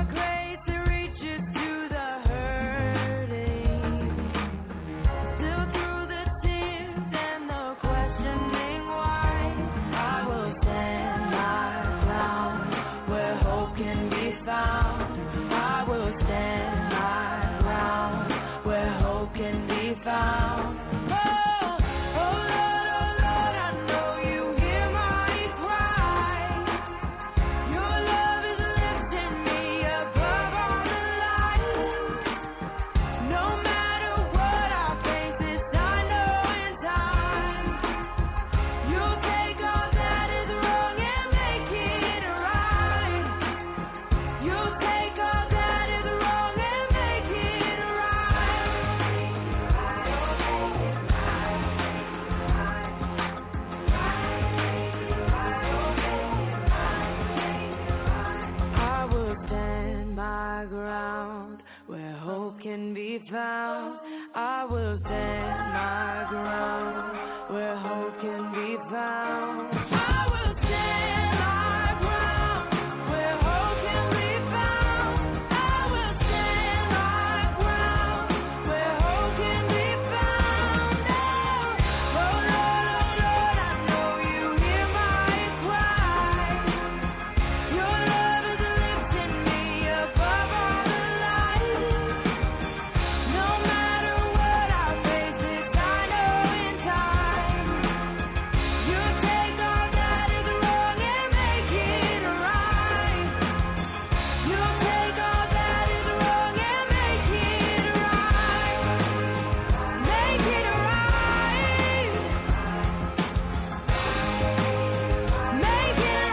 Still ground. Oh Lord, I know you hear my cry. Your love is lifting me above all the lies. No matter what I face, this I know in time. You'll take all that is wrong and make it right. You'll take all that is wrong and make it right. I will stand my ground where hope can be found. I will stand my ground where hope can be found. I will stand my ground where hope can be found. I will stand my ground where hope can be found. Oh Lord, I know you hear my cry. Your love is lifting me above all the lies. No matter what I face, this I know in time. You take all that is wrong and make it right. You take all that is wrong and make it right. Make it right. Make it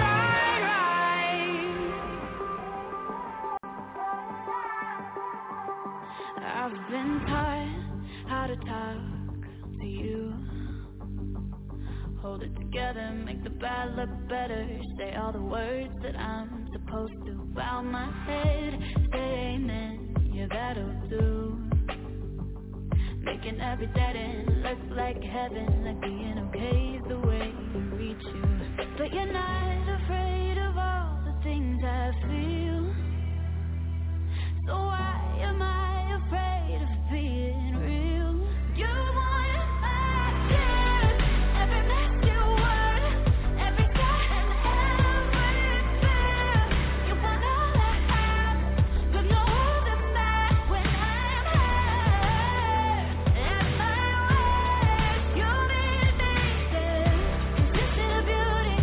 right. I've been taught how to talk to you. Hold it together, make the bad look better. Say all the words that I'm supposed to. Bow my head, say amen, yeah that'll do. Making every dead end look like heaven. Like being okay is the way to reach you. But you're not afraid of all the things I feel. So why am I afraid of being real? You want my tears, every messy word, every thought and every fear. You want all I have, but no holding back when I'm hurt. And my words, you need me there. This is the beauty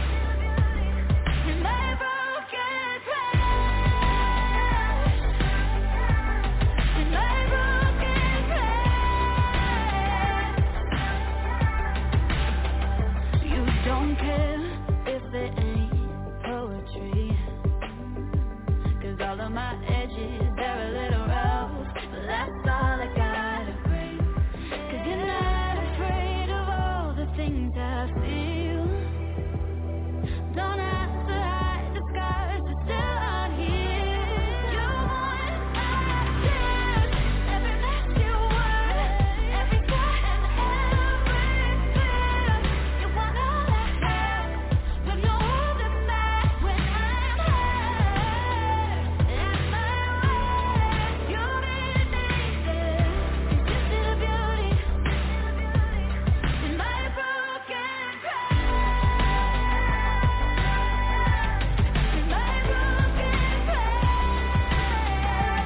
in my broken prayer. In my broken prayer. You don't care if it ain't poetry. 'Cause all of my edges, they're a little rough. But that's all I gotta bring. 'Cause you're not afraid of all the things I feel. Don't have to hide the scars that still aren't healed. You want my tears, every messy word, every thought and every fear. You want all I have, but no holding back when I'm hurt. And my words, you need me there. This is the beauty in my broken prayer. In my broken prayer.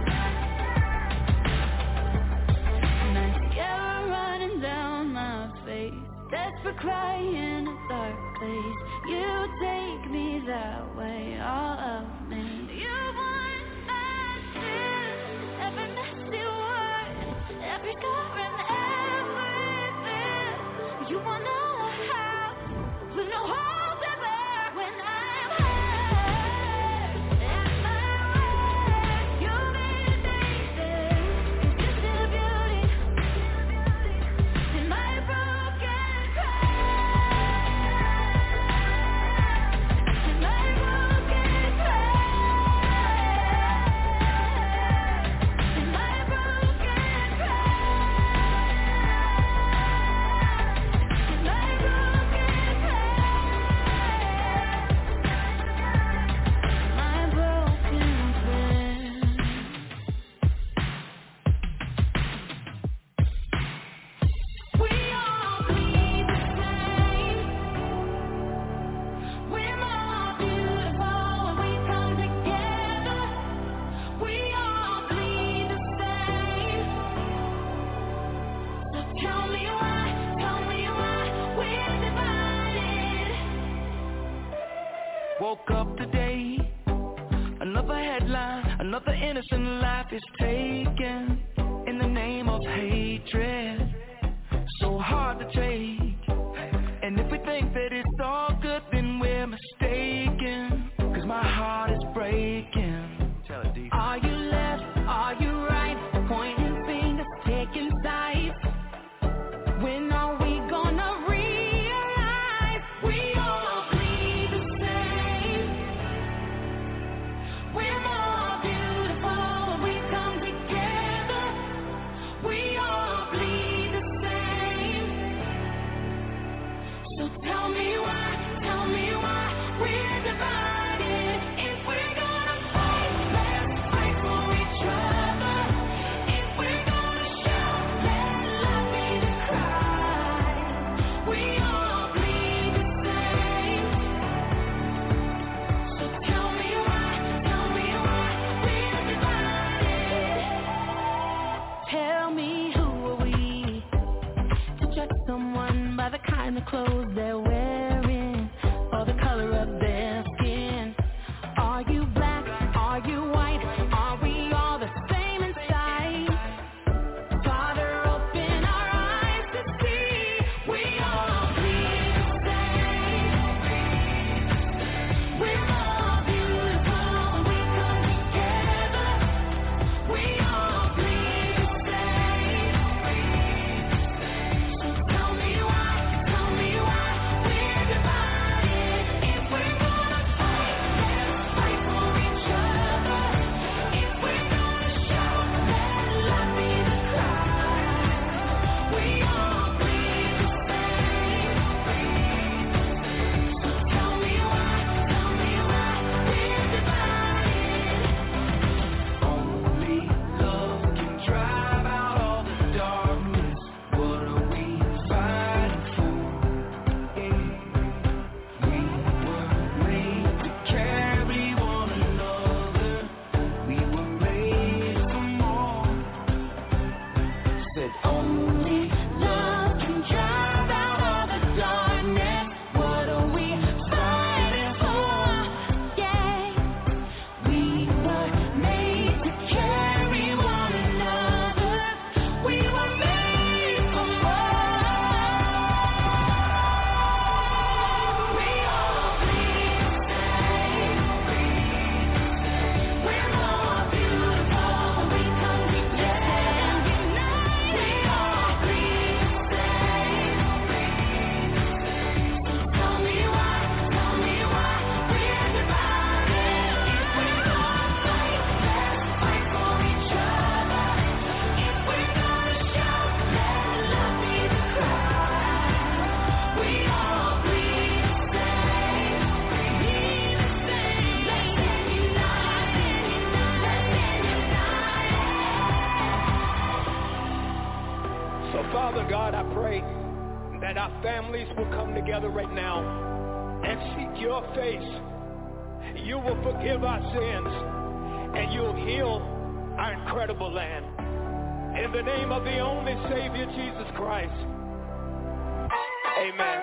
Mascara running down my face, desperate crying in a dark place. You take me that way, all of me. You want my tears, every messy word, every scar and every fear. You want all I have, with no holding back when I'm hurt. And my words, you need me there. 'Cause this is the beauty in my broken prayer. In my broken prayer. In my broken prayer. In my woke up today. Another headline, another innocent life is taken in the name of hatred. So hard to take. And if we think that it's all good, then we're mistaken. 'Cause my heart is breaking. Tell it deep. Are you left? Are you right? Pointing fingers, taking sides. When are we gonna realize we all bleed the same? We're more beautiful when we come together. We all bleed the same. So tell me why we're divided. If we're gonna fight, let's fight for each other. If we're gonna shout, let love be the cry. We all bleed the same. So tell me why we're divided. Tell me, who are we to judge someone by the kind of clothes they're wearing or the color of their skin? Are you black? Are you white? Are we all the same inside? Father, open our eyes to see we all bleed the same. We're more beautiful when we come together. We all bleed the same. So tell me why we're divided. If we're gonna fight, let's fight for each other. If we're gonna shout, let love be the cry. We all bleed the same. So tell me why we're divided. Only love can drive out all the darkness. What are we fighting for? We were made to carry one another. We were made for more. Said only love can drive out all the darkness. What are we fighting for? Yeah, we were made to carry one another. We were made for more. We all bleed the same. We're more beautiful when we come together. We all bleed the same. So tell me why we're divided. If we're gonna fight, let's fight for each other. If we're gonna shout, let love be the cry. We all bleed the same. Let's get united. So, Father God, I pray that our families will come together right now and seek your face. You will forgive our sins, and you'll heal our incredible land. In the name of the only Savior, Jesus Christ. Amen.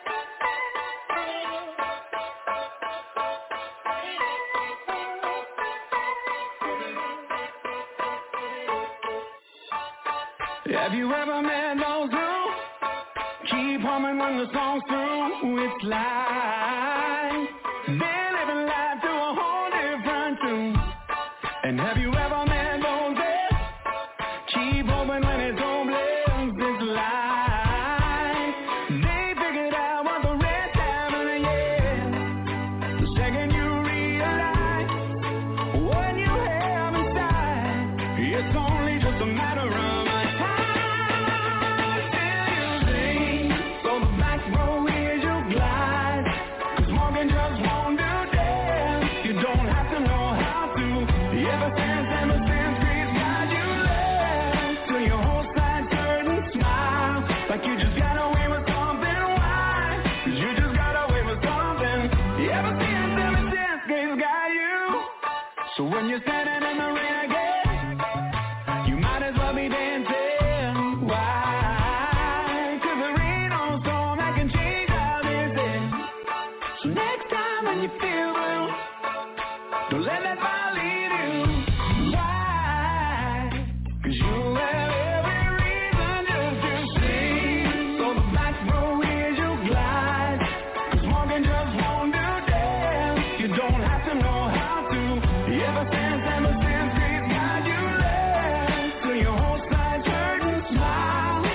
Have you ever met those who keep humming when the song's through? It's like they're living life to a whole different tune. And have you ever met those that keep hoping when it's hopeless? It's like they figured out what the rest haven't yet. The second you realize what you have inside, it's only just a matter of time. So the back row is your glide, 'cause more than just won't do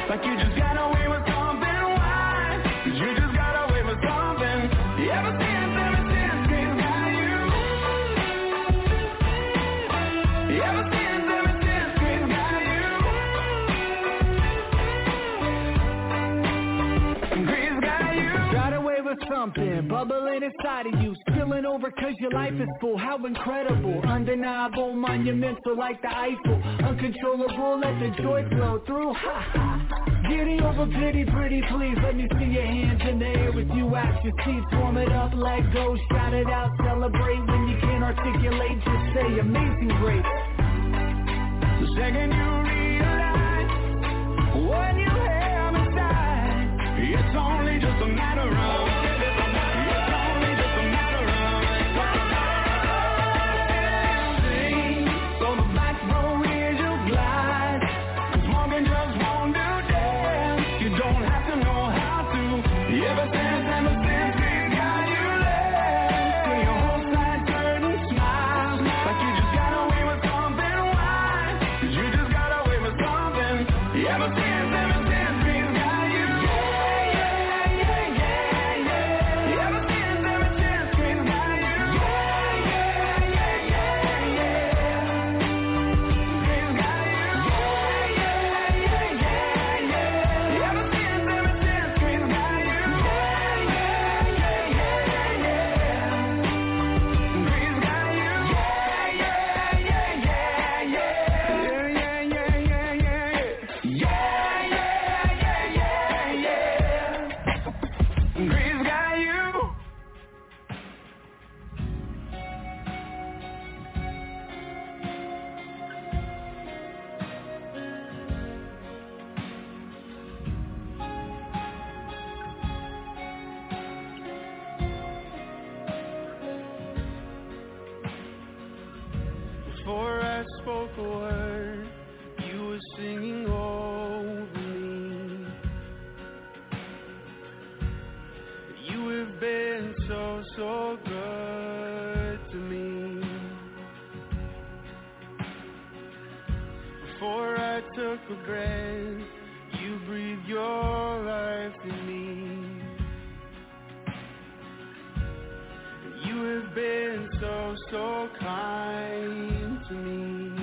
like you just got away with something. Why? 'Cause you just got away with something. Ever since Chris got you. Ever since Chris got you. Chris got you. Got away with something, bubbling inside of you, spilling over 'cause your life is full. How incredible, undeniable, monumental like the Eiffel, uncontrollable, let the joy flow through. Ha ha. Giddy over pity, pretty please, let me see your hands in the air with you at your seats. Warm it up, let go, shout it out, celebrate. When you can't articulate, just say amazing grace. The second you realize what you have inside, it's only just a matter of. Before I spoke a word, you were singing over me. You have been so good to me. Before I took a breath, you breathed your life in me. You have been so kind to me.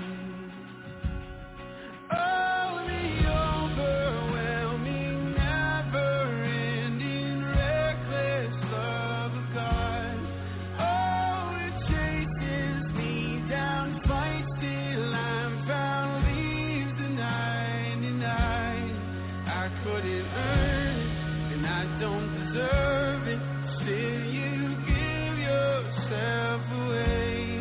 Oh, the overwhelming, never-ending, reckless love of God. Oh, it chases me down, fights till I'm found, leaves the 99. I couldn't earn it, and I don't deserve it. Still, you give yourself away.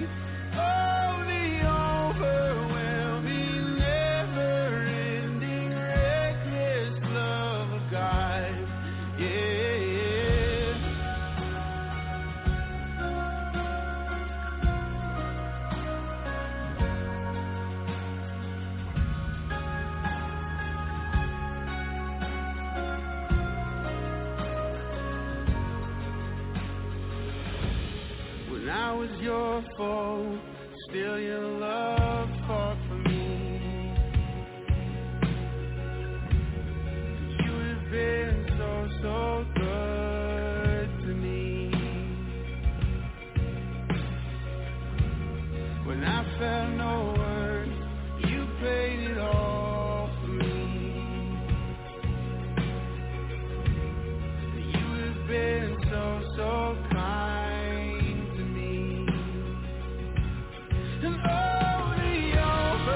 When I was your foe, still your love fought for me. You have been so good to me. When I felt no words, you paid it all for me. You have been so kind. And oh, the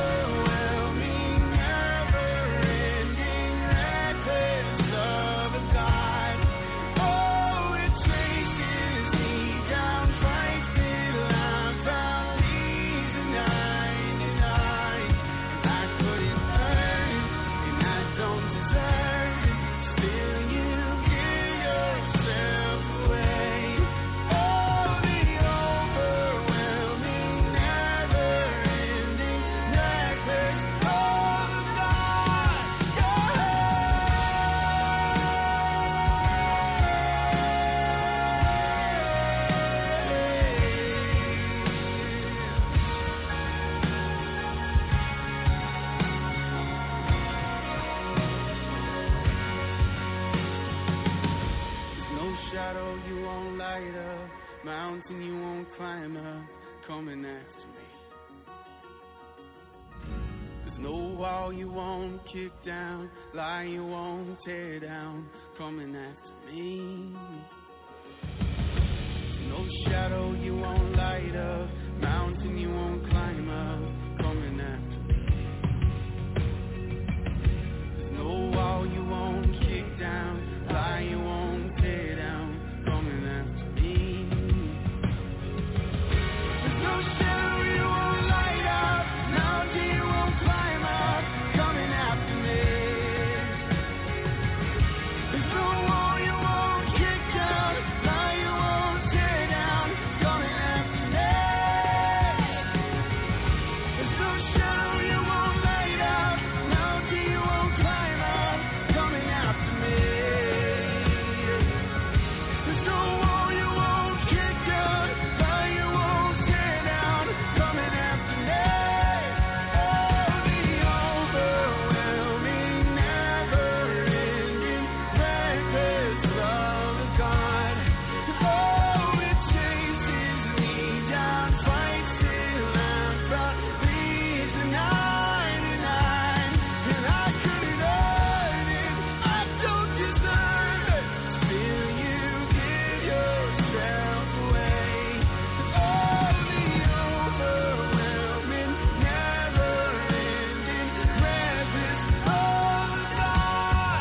mountain you won't climb up, coming after me. There's no wall you won't kick down, lie you won't tear down, coming after me. No shadow you won't light up, mountain you won't climb up, coming after me. There's no wall you won't kick down, lie you won't tear down, coming after me. There's no shadow you won't light up, mountain you won't climb up, coming after me. There's no wall you won't kick down, lie you won't tear down, coming after me. There's no shadow you won't light up, mountain you won't climb up, coming after me. There's no wall you won't kick down, lie you won't tear down, coming after me. Oh, the overwhelming, never-ending presence of God. Oh, it chases me down, fights till I'm found. Leaves the 99, and I couldn't earn it. I don't deserve it. Still, you give yourself away. Oh, the overwhelming, never-ending presence of God.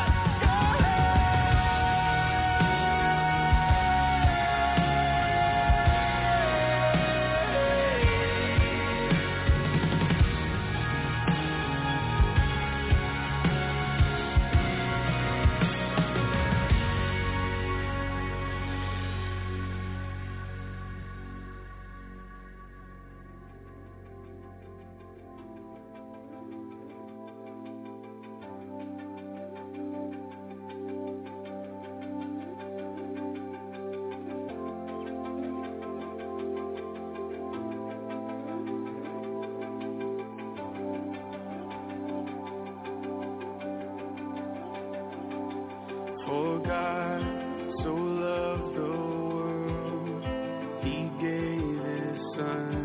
For God so loved the world, He gave His Son,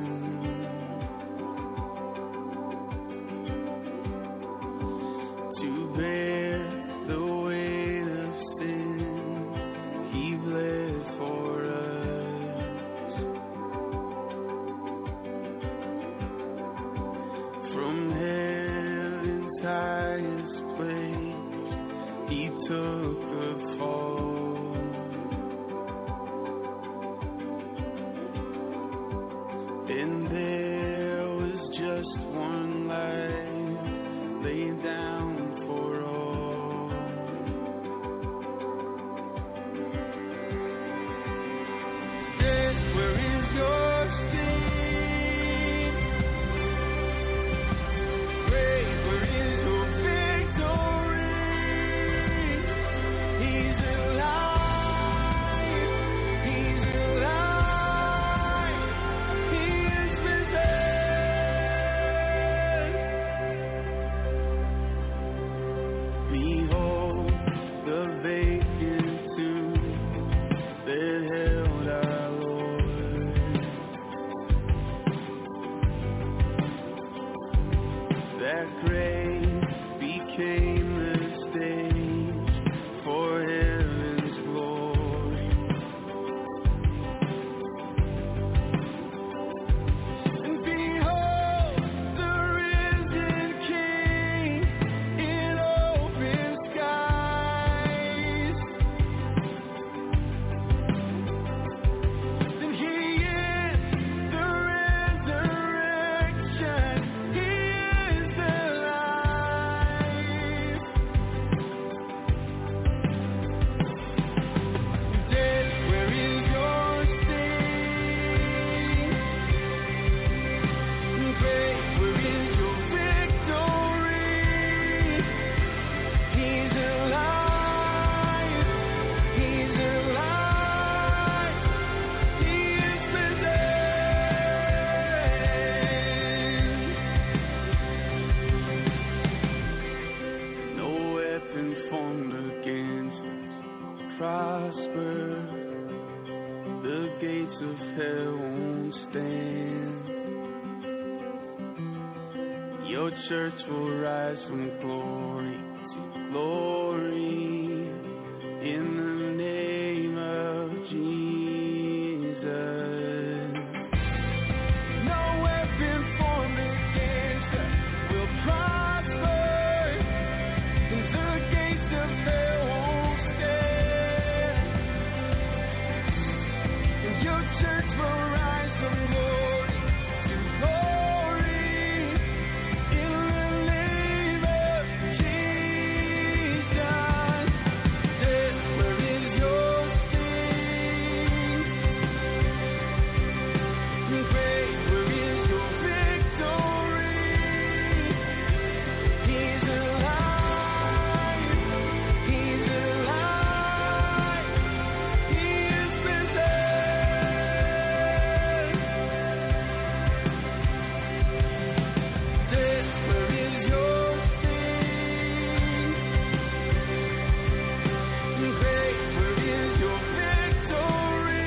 to bear the weight of sin. He bled for us. From heaven's highest place, He took the fall. And there was just one life laid down for all. Death, where is your sting? Grave, where is your victory? hell won't stand. Your church will rise from glory to glory in the name of Jesus. No weapon formed against us will prosper, and the gates of hell won't stand. And your church will rise from glory to glory in the name of Jesus. Death, where is your sting? Grave, where is your victory? He's alive. He's alive. He is risen. Death, where is your sting? Grave, where is your victory?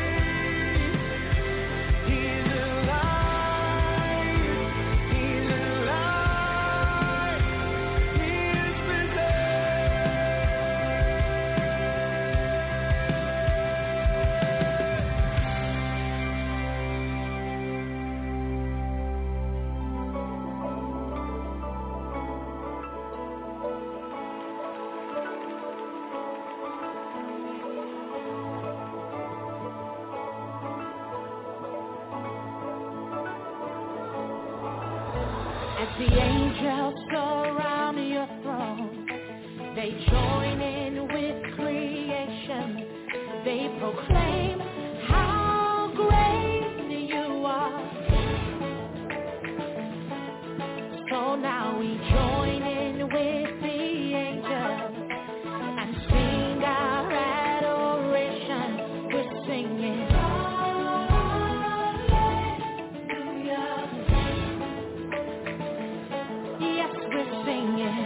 He's alive. He's alive. He is risen. As the angels surround your throne, they join in with creation. They proclaim how great you are. So now we join in with the angels and sing our adoration. We're singing. Yes, we're singing.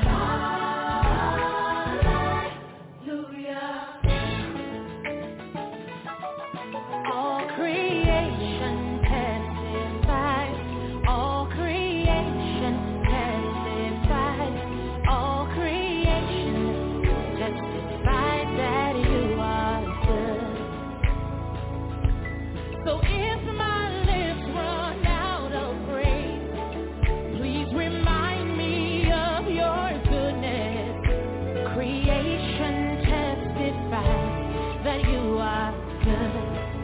All creation testifies. All creation testifies. All creation testifies that you are good. So if my lips run out of praise, please remind me of your goodness. Creation testifies that you are good.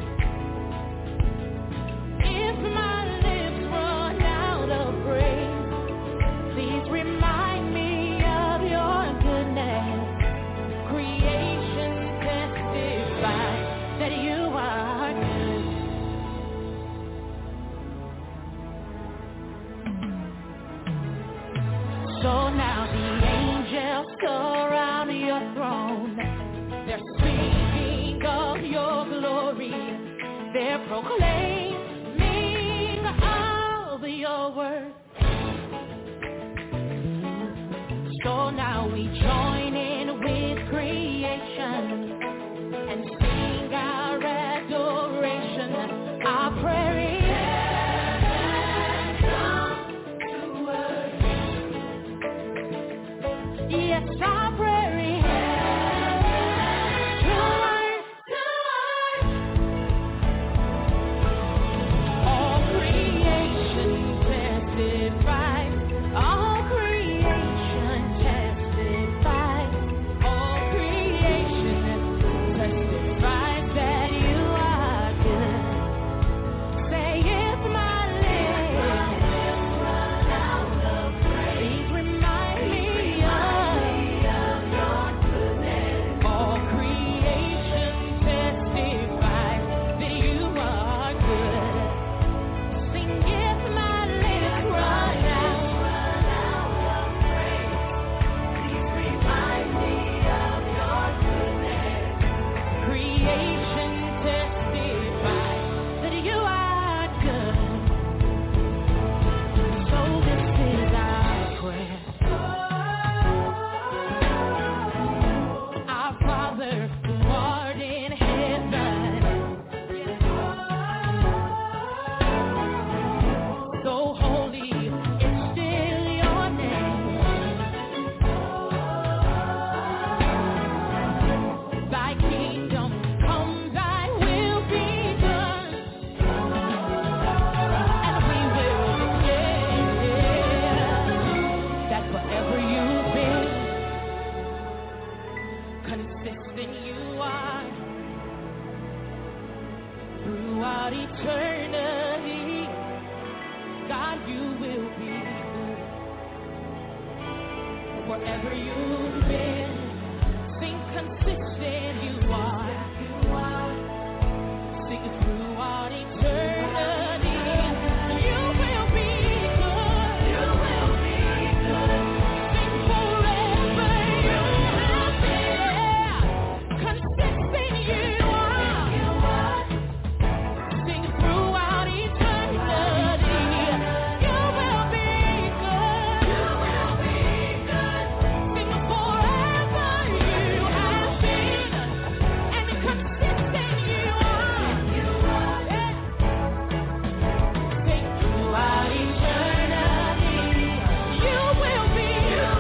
If my lips run out of praise, please remind me of your goodness. Creation testifies that you are good. So now the angels surround your throne. They're speaking of your glory. They're proclaiming of your word. So now we join in with creation and sing our adoration. Our prayer is yes, our prayer is to all creation testifies. All creation testifies. consistent you are. Throughout eternity, God, you will be good. Wherever you've been, sing consistent you are. Sing it throughout eternity. You will be good. You will be good. Sing forever you have been. Consistent you are. Sing it throughout eternity. You will be good. You will be good. Sing it forever you have been. And consistent you are. Sing throughout eternity. You will be good.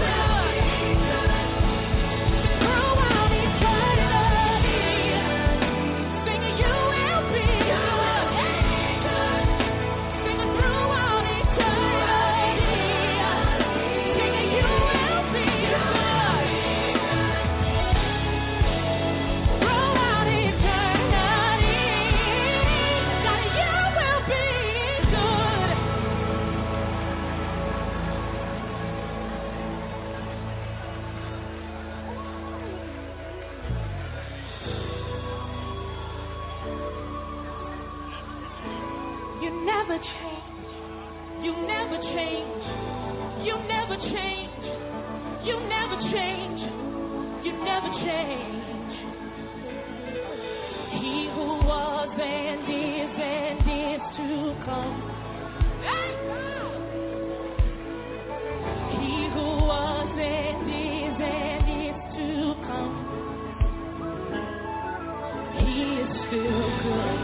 Throughout eternity. Sing it, you will be good. Sing it throughout eternity. Sing it, you will be good. Throughout eternity. God, you will be good. You never change. You never change. You never change. You never change. You never change. He who was and is to come. He who was and is to come. He is still good.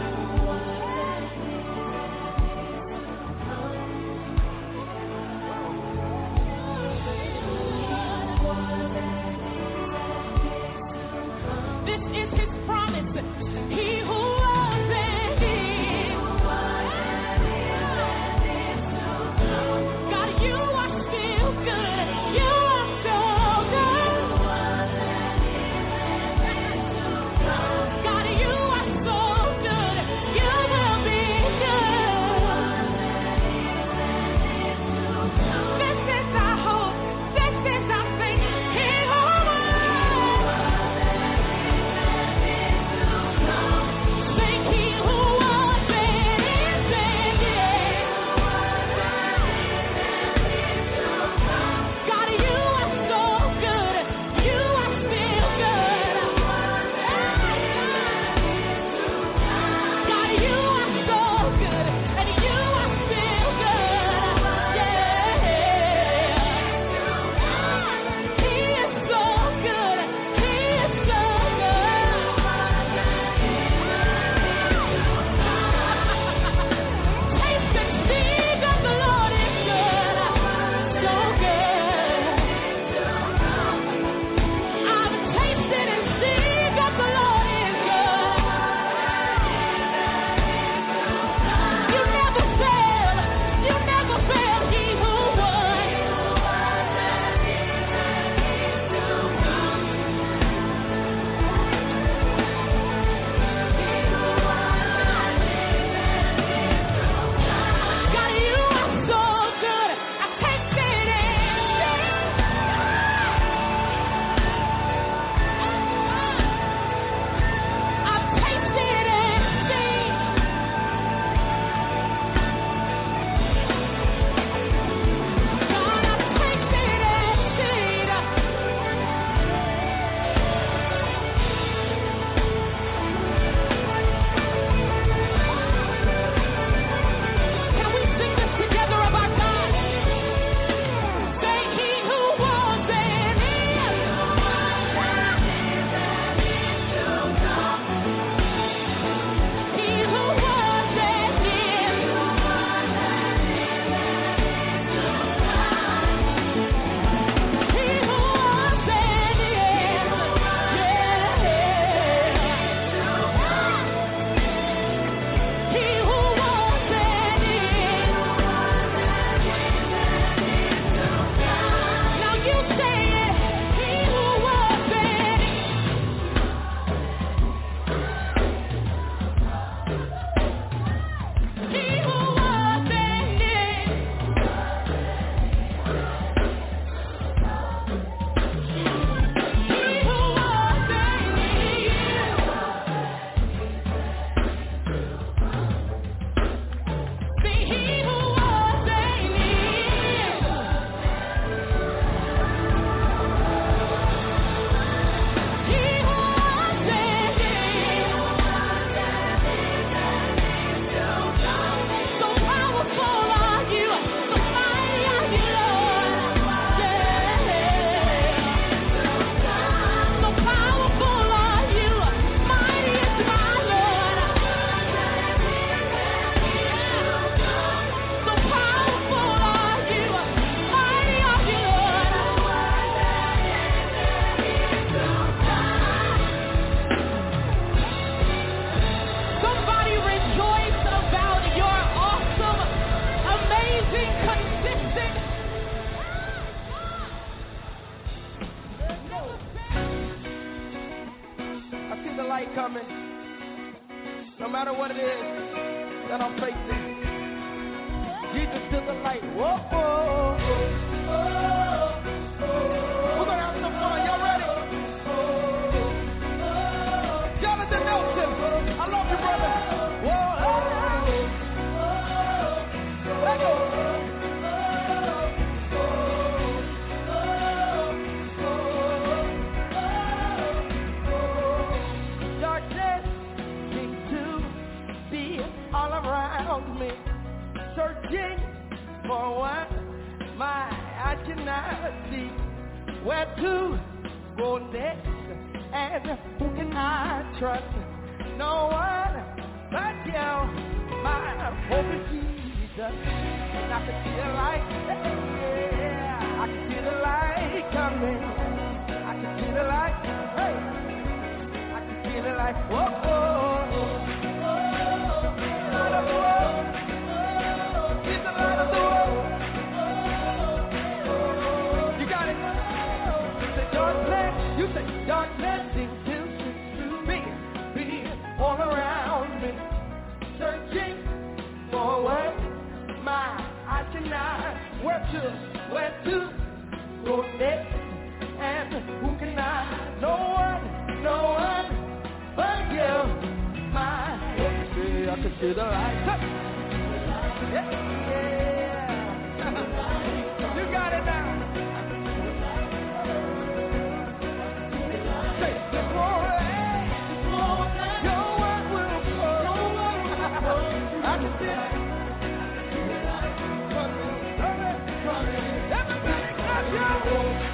see the light coming. No matter what it is that I'm facing. Jesus to the light. Whoa, whoa. We're gonna have some fun. Y'all ready? Jonathan Nelson, I love you, brother. Whoa. Let go. Darkness seems to be all around me. Searching for what my eye cannot see. Where to go next and who can I trust? No one but you. My hope is Jesus. And I can see the light. Yeah, I can see the light coming. I can see the light. Hey, I can see the light. Whoa, whoa. Light of the world. He's the light of the world. You got it. You say darkness. You say darkness seems to be all around me. Searching for what my eyes cannot. Where to go next? And who can I? No one but you. My I can see the light. Yeah. You got it now. Say, this won't last. Your word will come. I can see it. Everybody clap your hands.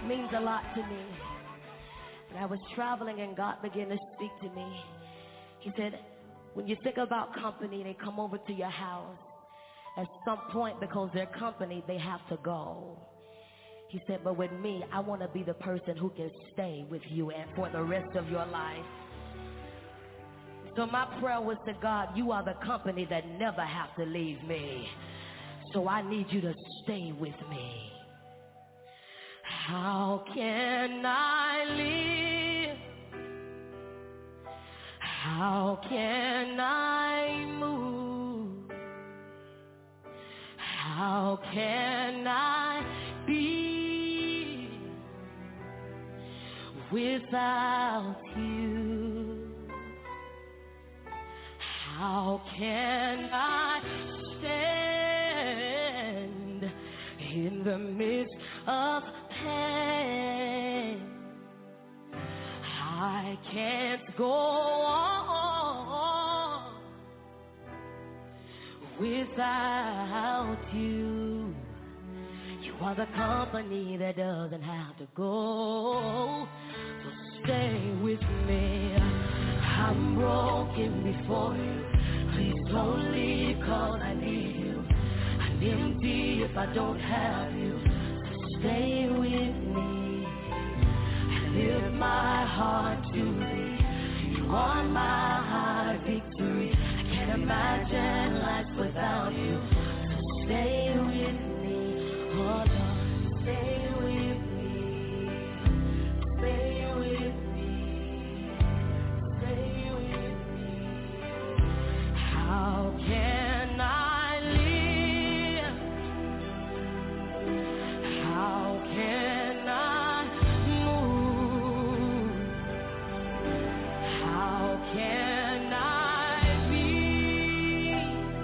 means a lot to me. And I was traveling and God began to speak to me. He said, when you think about company, they come over to your house. At some point, because they're company, they have to go. He said, but with me, I want to be the person who can stay with you and for the rest of your life. So my prayer was to God, you are the company that never have to leave me. So I need you to stay with me. How can I live? How can I move? How can I be without you? How can I stand in the midst of pain? I can't go on without you. You are the company that doesn't have to go. So stay with me. I'm broken before you. Please don't leave, 'cause I need you. I'm empty if I don't have you. So stay with me. I lift my heart to thee. You are my victory. I can't imagine life without you. So stay with me. Oh Lord, stay with me. Stay with me. Stay with me. How can I live? How can I move? How can I be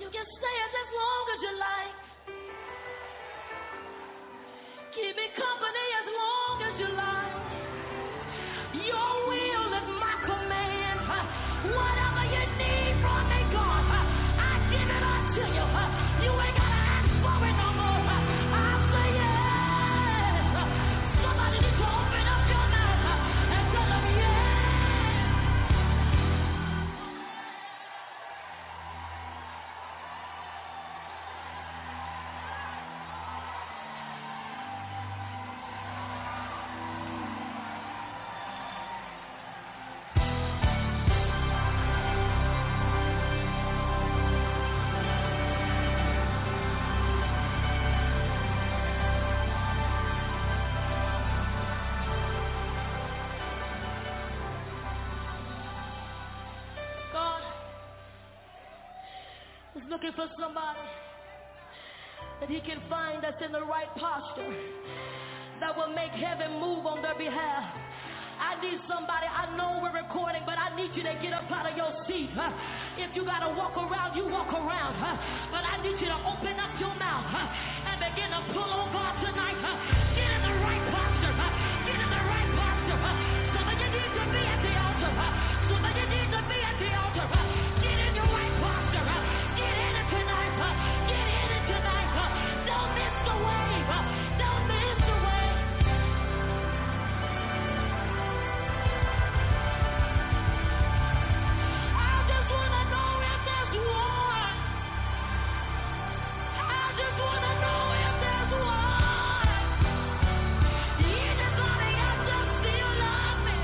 You can stay as long as you like. Keep me company as long as you like. Your will is my command. Whatever you need from me, God, I give it unto you. You ain't got to ask for it no more. I say yes. Somebody needs to open up your mouth and tell them yes. Looking for somebody that he can find that's in the right posture that will make heaven move on their behalf. I need somebody. I know we're recording, but I need you to get up out of your seat. If you got to walk around, you walk around. But I need you to open up your mouth and begin to pull on God tonight. Get in the right posture. Get in the right posture. Some of you need to be at the altar. Some of you need to be at the altar. Get in your right posture. Get in it tonight. Get in it tonight. Don't miss the wave. Don't miss the wave. I just want to know if there's one. I just want to know if there's one. Anybody else that still love me?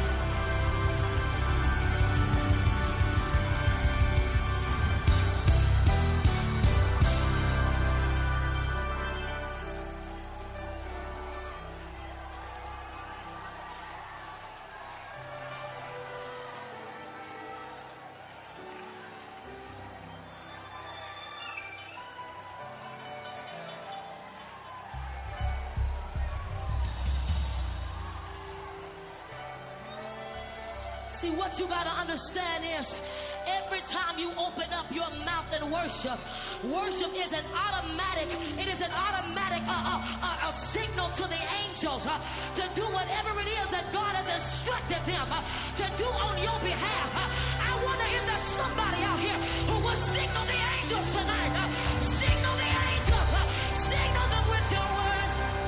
See, what you got to understand is every time you open up your mouth and worship, worship is an automatic, it is an automatic signal to the angels to do whatever it is that God has instructed them to do on your behalf. I wonder if there's somebody out here who will signal the angels tonight. Signal the angels. Signal them with your word.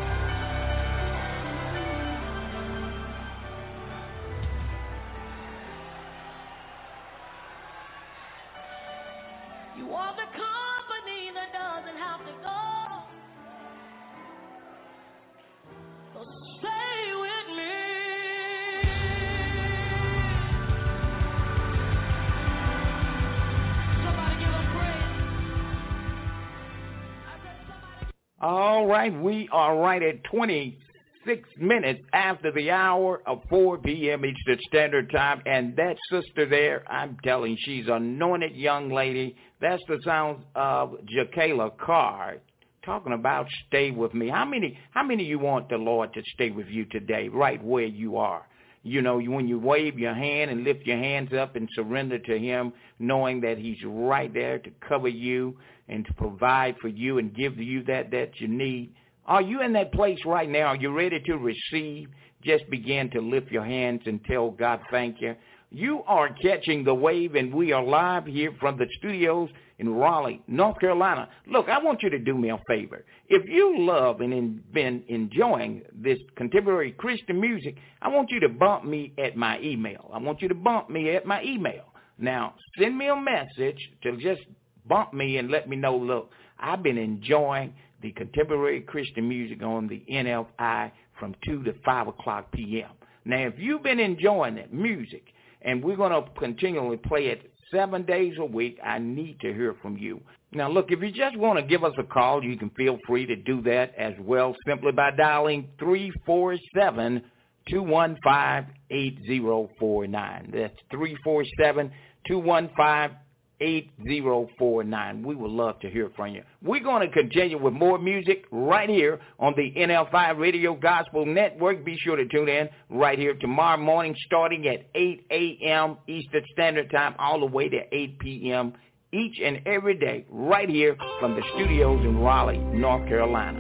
You are the company that doesn't have to go. So stay with me. Somebody give him praise. All right, we are right at 26 minutes after the hour of 4 p.m. Eastern Standard Time, and that sister there, I'm telling you, she's an anointed young lady. That's the sound of Jakayla Carr talking about stay with me. How many of you want the Lord to stay with you today, right where you are? You know, when you wave your hand and lift your hands up and surrender to him, knowing that he's right there to cover you and to provide for you and give you that you need. Are you in that place right now? Are you ready to receive? Just begin to lift your hands and tell God thank you. You are catching the wave, and we are live here from the studios in Raleigh, North Carolina. Look, I want you to do me a favor. If you love and been enjoying this contemporary Christian music, I want you to bump me at my email. Now, send me a message to just bump me and let me know, look, I've been enjoying the contemporary Christian music on the NFI from 2 to 5 o'clock p.m. Now, if you've been enjoying that music, and we're going to continually play it 7 days a week, I need to hear from you. Now, look, if you just want to give us a call, you can feel free to do that as well, simply by dialing 347-215-8049. That's 347-215-8049. 8049. We would love to hear from you. We're going to continue with more music right here on the NL5 Radio Gospel Network. Be sure to tune in right here tomorrow morning starting at 8 a.m. Eastern Standard Time all the way to 8 p.m. each and every day right here from the studios in Raleigh, North Carolina.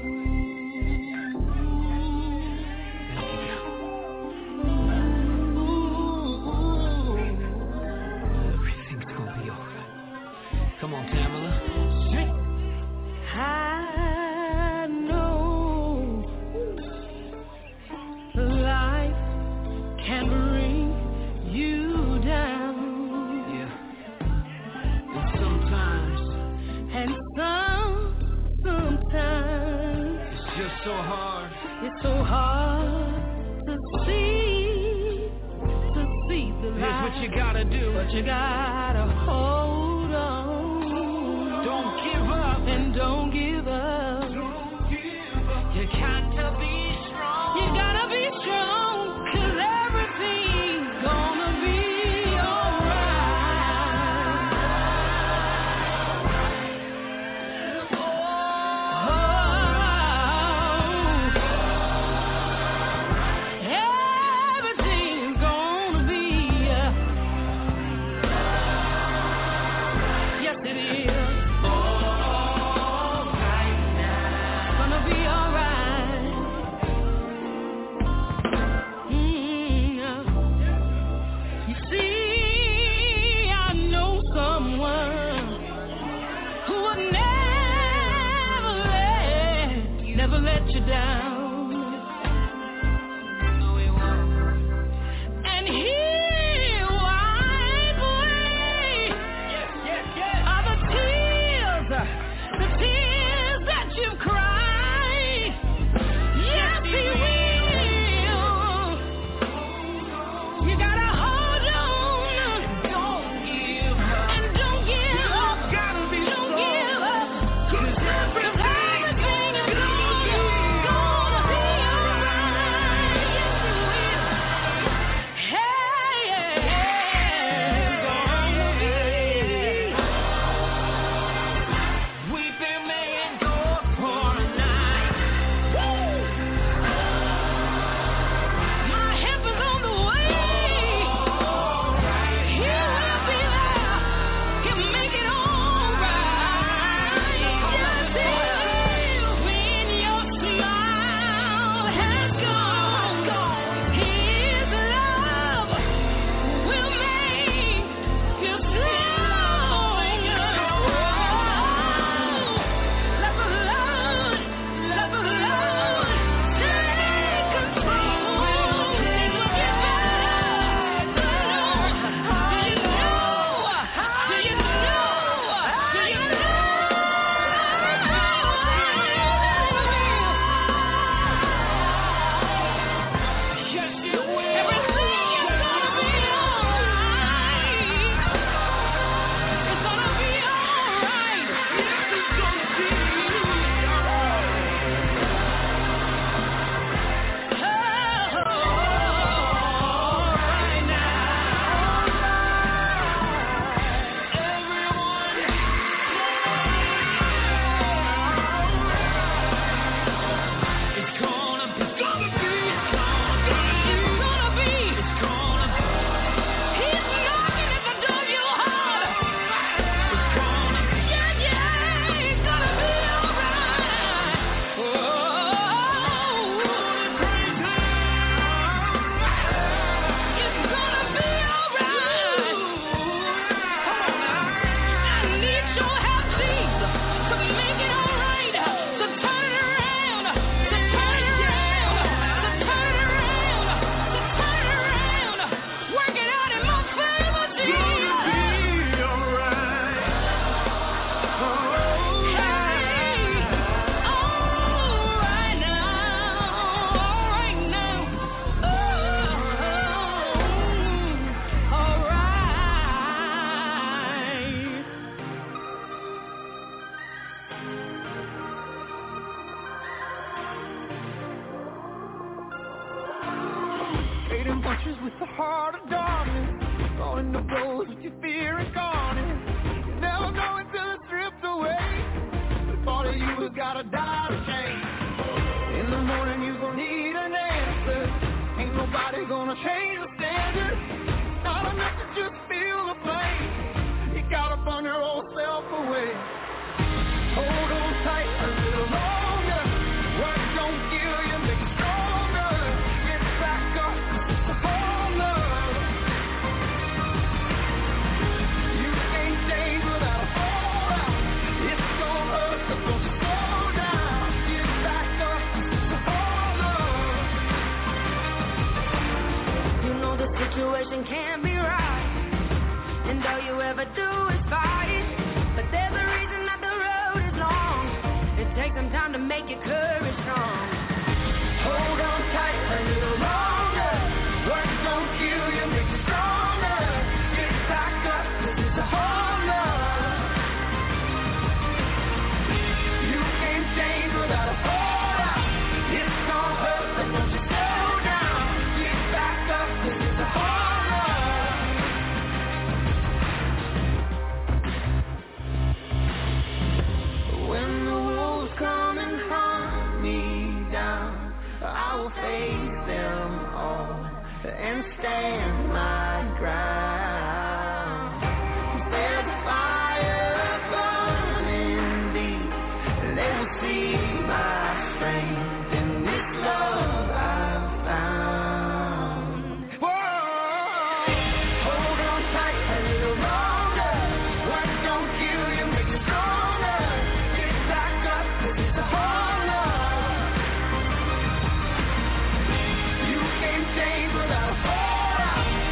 Everything's gonna be all right. Come on, Tamala. I know life can bring you down. Yeah. And sometimes it's just so hard. It's so hard to see the light. Here's what you gotta do. But you gotta hold on. Don't give up. And don't give up. You got to be strong. You gotta be strong, 'cause everything's gonna be alright. Everything's gonna be, yes it is. Gonna be alright. You see, I know someone who would never let you down. No, he won't. And he'll wipe away all the tears that you've cried. Yes, he will. You gotta hold on. Don't give up. And don't give up. Gotta be Don't strong. give up. 'Cause Everything is gonna be alright. Yes, it will. Hey, gonna be. Weeping may endure for a night. My help is on the way. He will be there. He'll make it alright. Yes, he will. When your smile has gone, his love will make you strong. Let the Lord take control. It will get better. Do you know? Yes, you will. Everything is gonna be alright. It's gonna be alright. It's gonna be Alright now. It's gonna be. It's gonna be. He's knocking at the door of your heart. Yeah, it's gonna be alright. It's gonna be alright. I need your help, Jesus, to make it alright, to turn it around, to turn it around, to turn it around, to turn it around. Work it out in my favor, Jesus. Alright now. Alright. Trading punches with the heart of darkness, throwing the blows with your fear incarnate. You never know until it's stripped away. The thought of you has gotta die to change. In the morning you gon' need an answer. Ain't nobody gonna change the standard. Not enough to just feel the pain. You gotta burn your old self situation can't be right. And all you ever do is fight. But there's a reason that the road is long. It takes some time to make your courage strong. Hold on tight a little longer. Work don't kill you, make you stronger. Get back up, 'cause it's a whole love. You can't change without a fallout. It's gonna hurt, but don't you slow down. Get back up, 'cause it's a whole love. When the wolves come and hunt me down, I will face them all and stand my ground. There's a fire burning deep. They will see my strength in this love I've found. Whoa, hold on tight a little longer. What don't kill you, make you stronger. Get back up, 'cause it's a whole love. You can't change without a fallout.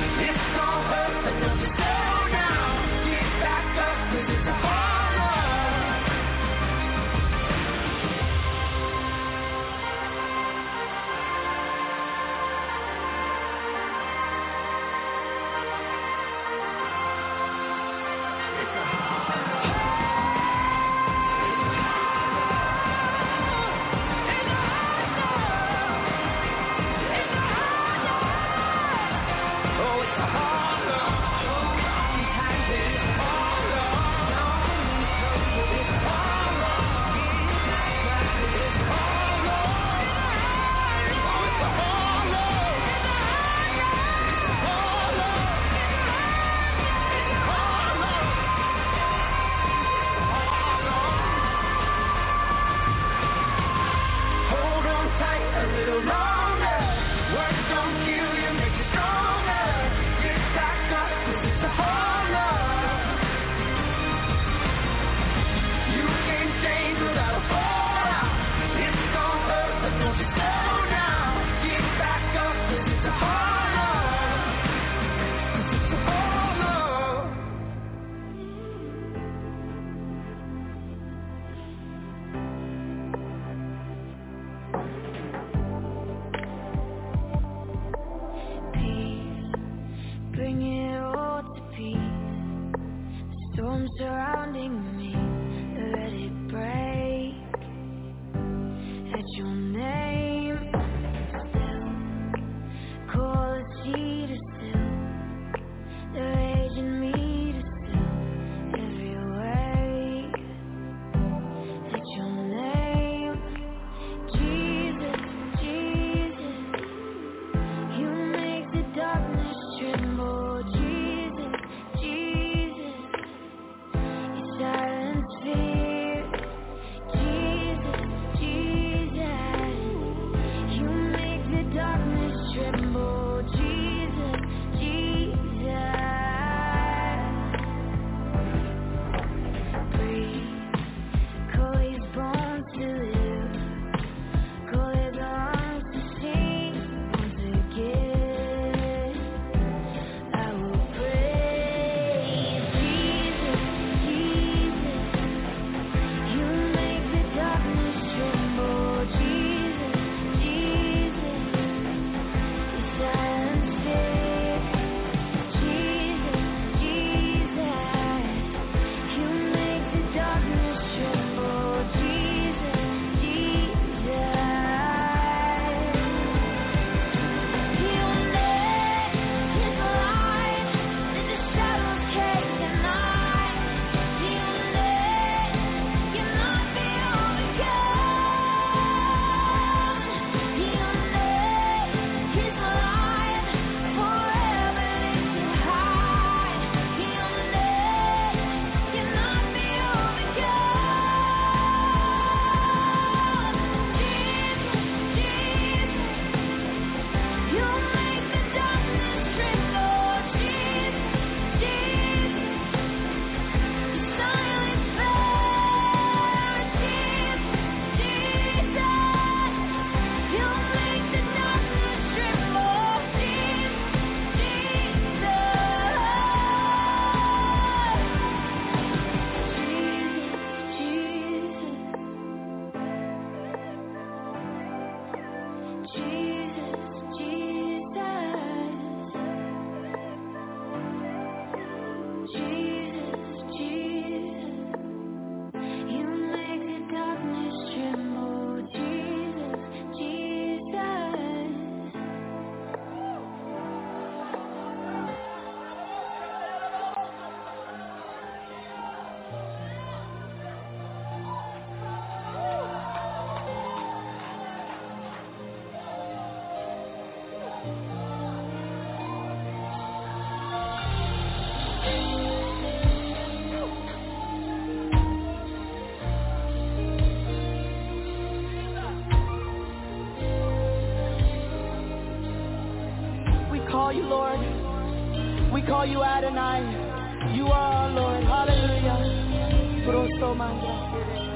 you Lord. We call you Adonai. You are our Lord. Hallelujah. Prosto mangra.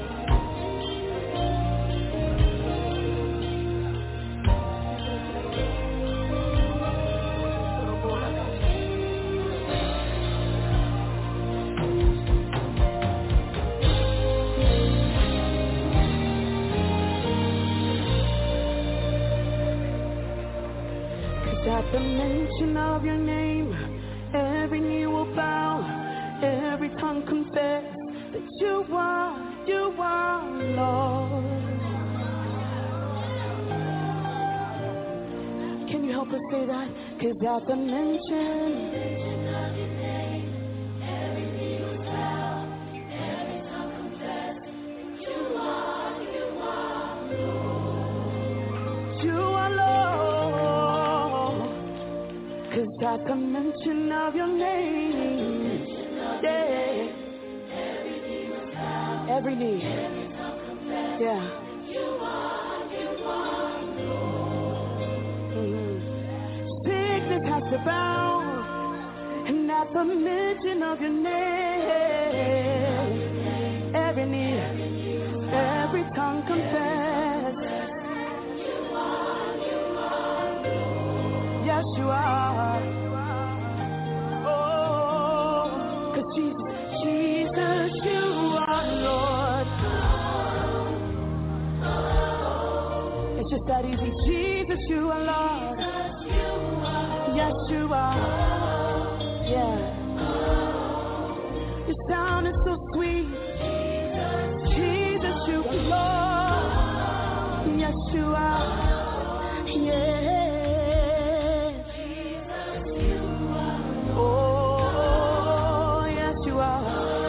At the mention of your name, every knee will bow, every tongue confess that you are Lord. Can you help us say that? 'Cause at the mention of your name, every knee will bow, every tongue confess that you are Lord. You are Lord. 'Cause at the mention of your name, yeah, every knee, yeah, sickness has to bow, and at the mention of your name, every knee, every tongue confess, yes you are. Oh, 'cause Jesus, you are Lord. It's just that easy. Jesus, you are Lord. Yes, you are. Yeah. Your sound is so sweet. Jesus, you are Lord. Yes, you are. Yeah. Oh, yes, you are.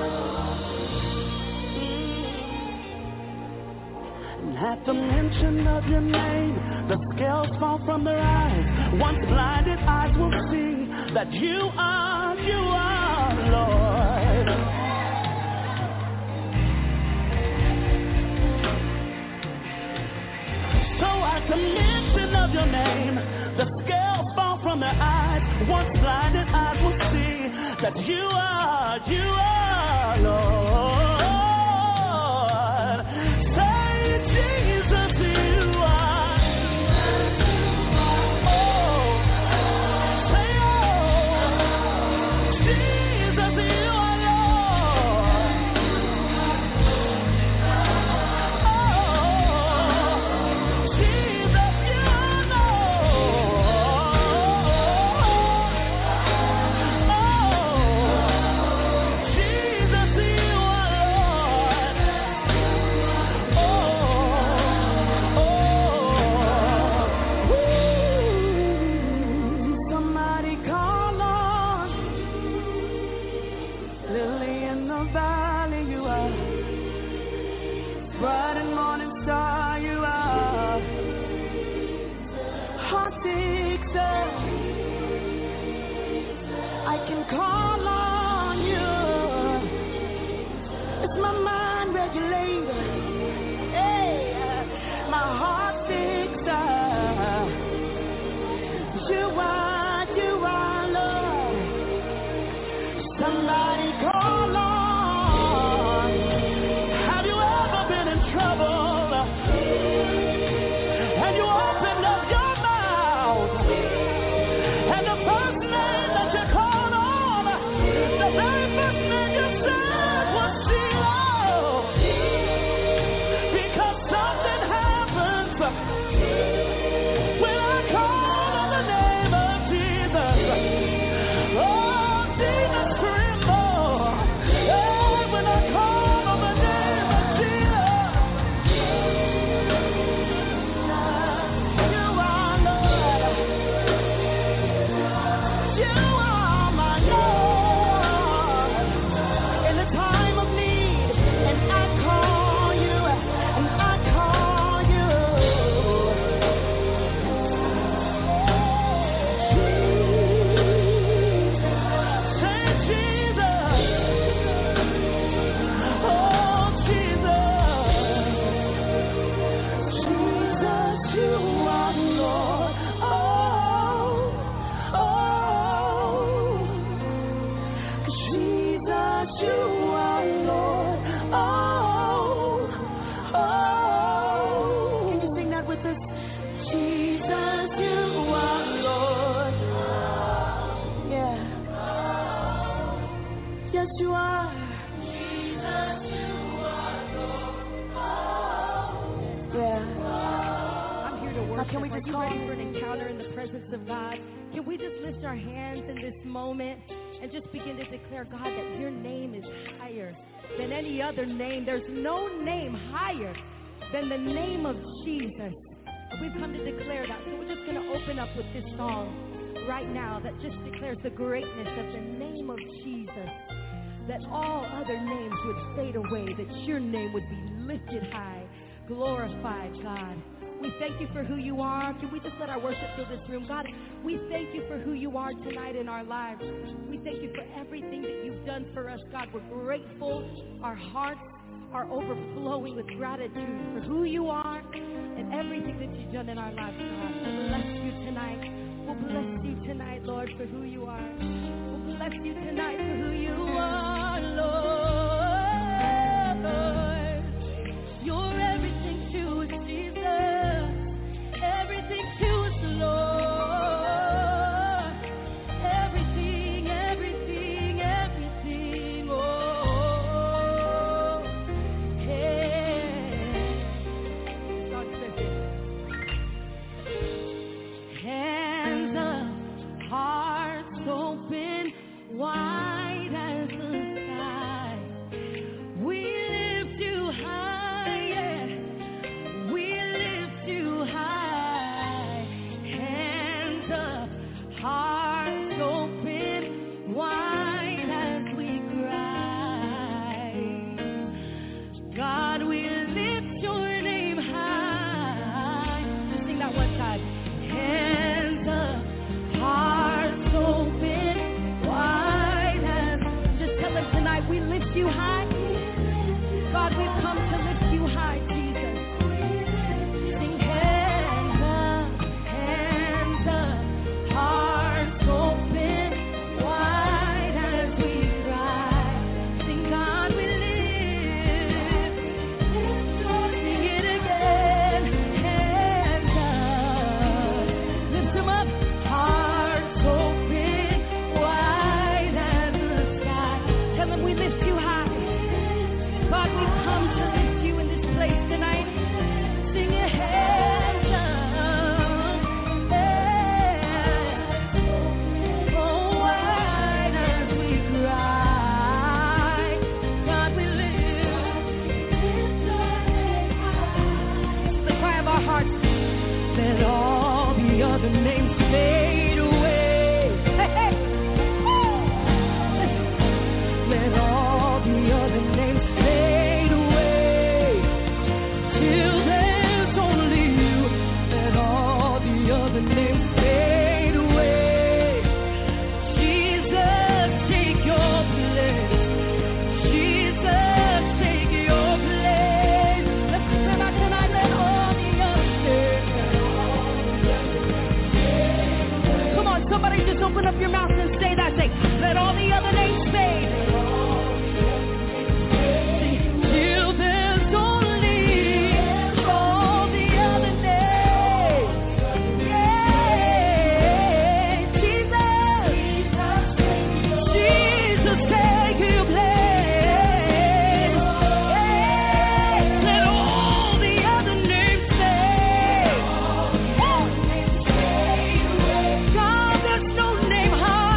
And at the mention of your name, the scales fall from their eyes. Once blinded eyes will see that you are Lord. So at the mention of your name, the scales fall from their eyes. Once blinded eyes will see that you are Lord. Say, Jesus, you are. Oh, say, oh, Jesus, you are Lord. Oh, Jesus, you are somebody call on Lily in the valley, you are bright and morning star, you are heart fixer. I can call on you. It's my mind regulator. Hey, my heart fixer. You are Lord. Somebody call on. Have you ever been in trouble? And you opened up your mouth, and the first name that you called on, the very first name you said was Jesus. ready for an encounter in the presence of God, can we just lift our hands in this moment and just begin to declare, God, that your name is higher than any other name. There's no name higher than the name of Jesus. We've come to declare that. So we're just going to open up with this song right now that just declares the greatness of the name of Jesus. That all other names would fade away, that your name would be lifted high, glorified, God. We thank you for who you are. Can we just let our worship fill this room? God, we thank you for who you are tonight in our lives. We thank you for everything that you've done for us, God. We're grateful. Our hearts are overflowing with gratitude for who you are and everything that you've done in our lives, God. We'll bless you tonight. We'll bless you tonight, Lord, for who you are. We'll bless you tonight for who you are, Lord. You're everything to us, Jesus. Everything to us, Lord. Everything, everything, everything. Oh, hey. God says it. Hands up, hearts open, wide as the sky. We lift you high, yeah. We lift you high. Hands up, hearts open, wide as we cry. God, we lift your name high. Just sing that one time. Hands up, hearts open, wide as. Just tell them tonight, we lift you high. God, we've come to lift you high, Jesus. Sing hands up, hearts open, wide as we cry. Sing, God, we live. Sing it again, hands up. Lift them up, hearts open, wide as the sky. Tell them we lift you high. God, we've come to lift you in this place tonight. Sing your hands up, yeah. Oh, wide as we cry. God, we live. The cry of our hearts. Let all the other names fade away. Hey, hey. Woo. Let all the other names fade away till there's only you. Let all the other names fade away. Jesus, take your place. Jesus, take your place. Let's sing out tonight. Let all the other names. Come on, somebody just open up your mouth and say that. Say, let all the other names fade. Till there's only all the other names. Yeah, Jesus. Jesus, take your place. Yeah, let all the other names fade. God, there's no name higher.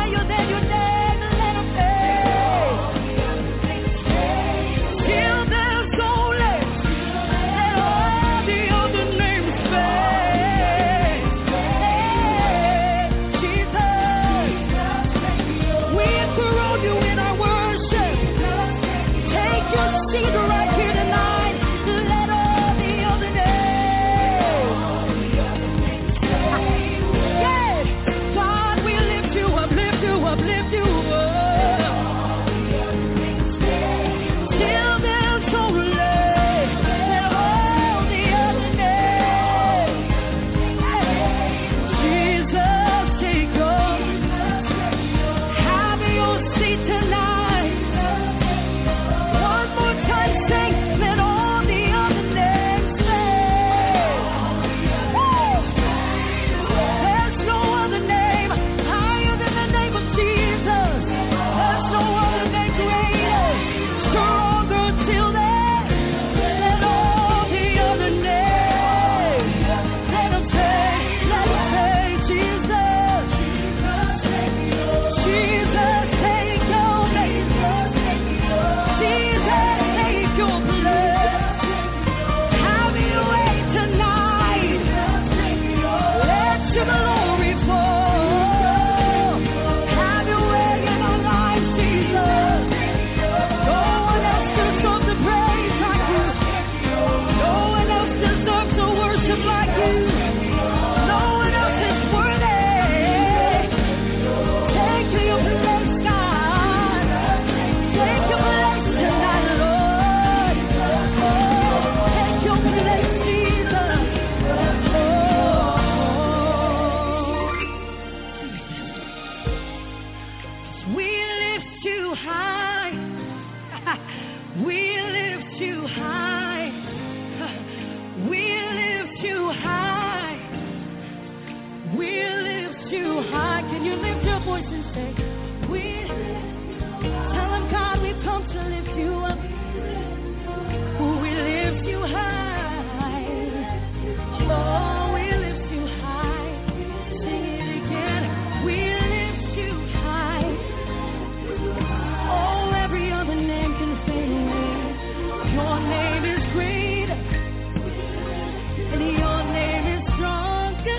you high. Can you lift your voice and say, tell him, God, we've come to lift you up. We lift you high. Oh, we lift you high. Sing it again. We lift you high. Oh, every other name can fade away. Your name is great, and your name is stronger.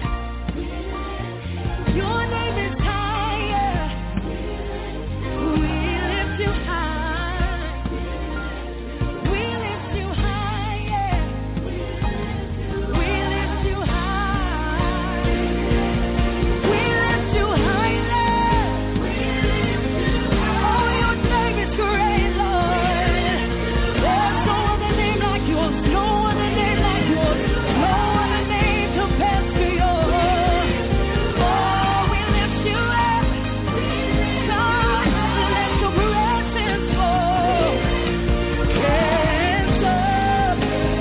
Your name is higher. We lift you high. We lift you higher. We lift you high. We lift you higher. Oh, your name is great, Lord. There's no other name like yours. No other name like yours. No other name compares to yours. Oh, we lift you up. God, let your presence fall. Hands up.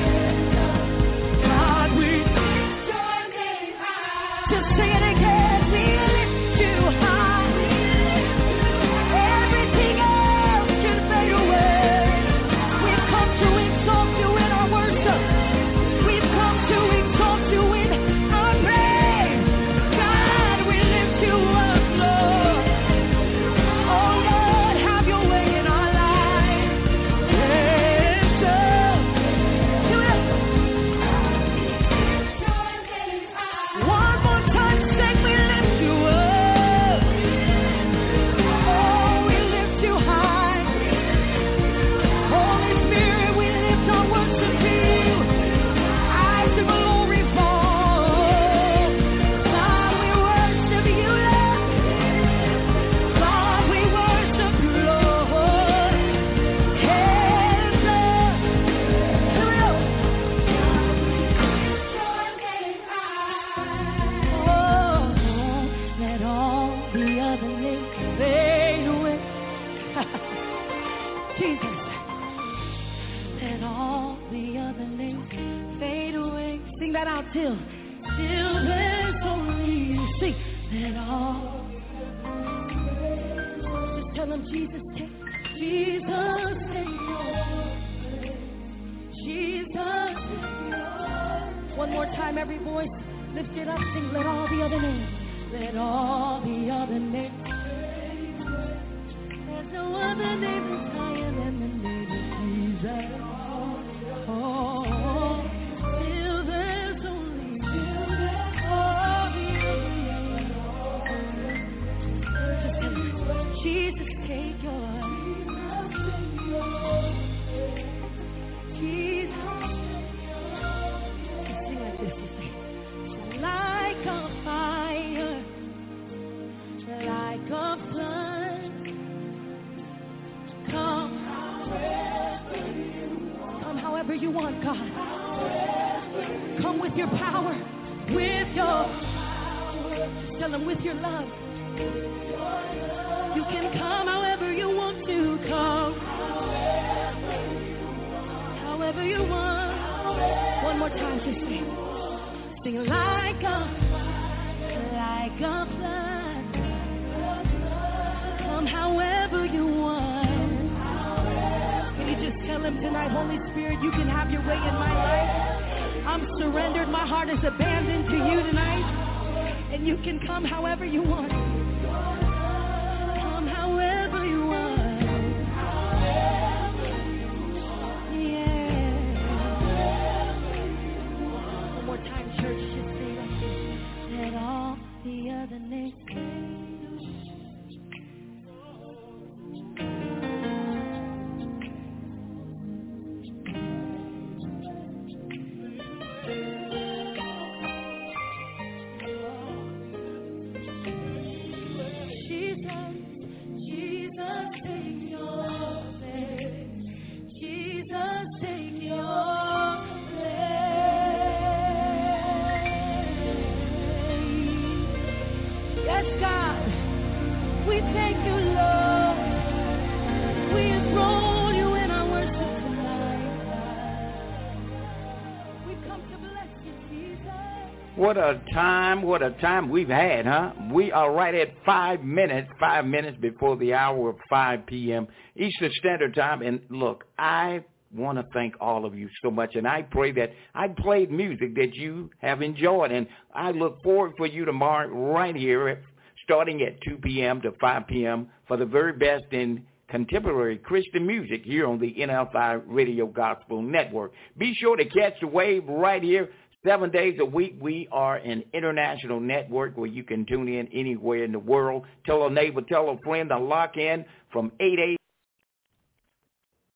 God, we lift your name high. Just sing it again. We lift you high. Everything else can fade away. We've come to exalt you in our worship. We've come to exalt you in our praise. God, we lift you up, Lord. Oh, Lord, have your way in our lives. Hands up. Do it. One more time, sing, we lift you up. Oh, we lift you high. Holy Spirit, we lift our worship to you. Eyes of glory fall. God, we worship you, Lord. God, we worship you, Lord. Hands up. Here we go. Oh, let all the other names fade away. Jesus. Let all the other names fade away. Sing that out till there's only you. Sing. Let all. Just tell them, Jesus, take your Jesus. One more time, every voice. Lift it up, sing, let all the other names. Let all the other names. There's no other name that's higher than the name of Jesus. Oh, till there's only all the other names. Jesus, take yours. Jesus. Sing like this, you say. Like a fire, like a flood, come however you want, God. Come with your power, with your, tell them with your love. You can come however you want to come, however you want. One more time, just sing like a flood. Come however you want. Can you just tell him tonight, Holy Spirit, you can have your way in my life. I'm surrendered. My heart is abandoned to you tonight. And you can come however you want. Come however you want. Yeah. One more time, church, just say like this. Let all the other names. Come to bless you, Jesus. What a time we've had, huh? We are right at 5 minutes before the hour of 5 p.m. Eastern Standard Time. And look, I want to thank all of you so much, and I pray that I played music that you have enjoyed, and I look forward for you tomorrow right here starting at 2 p.m. to 5 p.m. for the very best in contemporary Christian music here on the NFI Radio Gospel Network. Be sure to catch the wave right here 7 days a week. We are an international network where you can tune in anywhere in the world. Tell a neighbor, tell a friend to lock in from 8 a.m.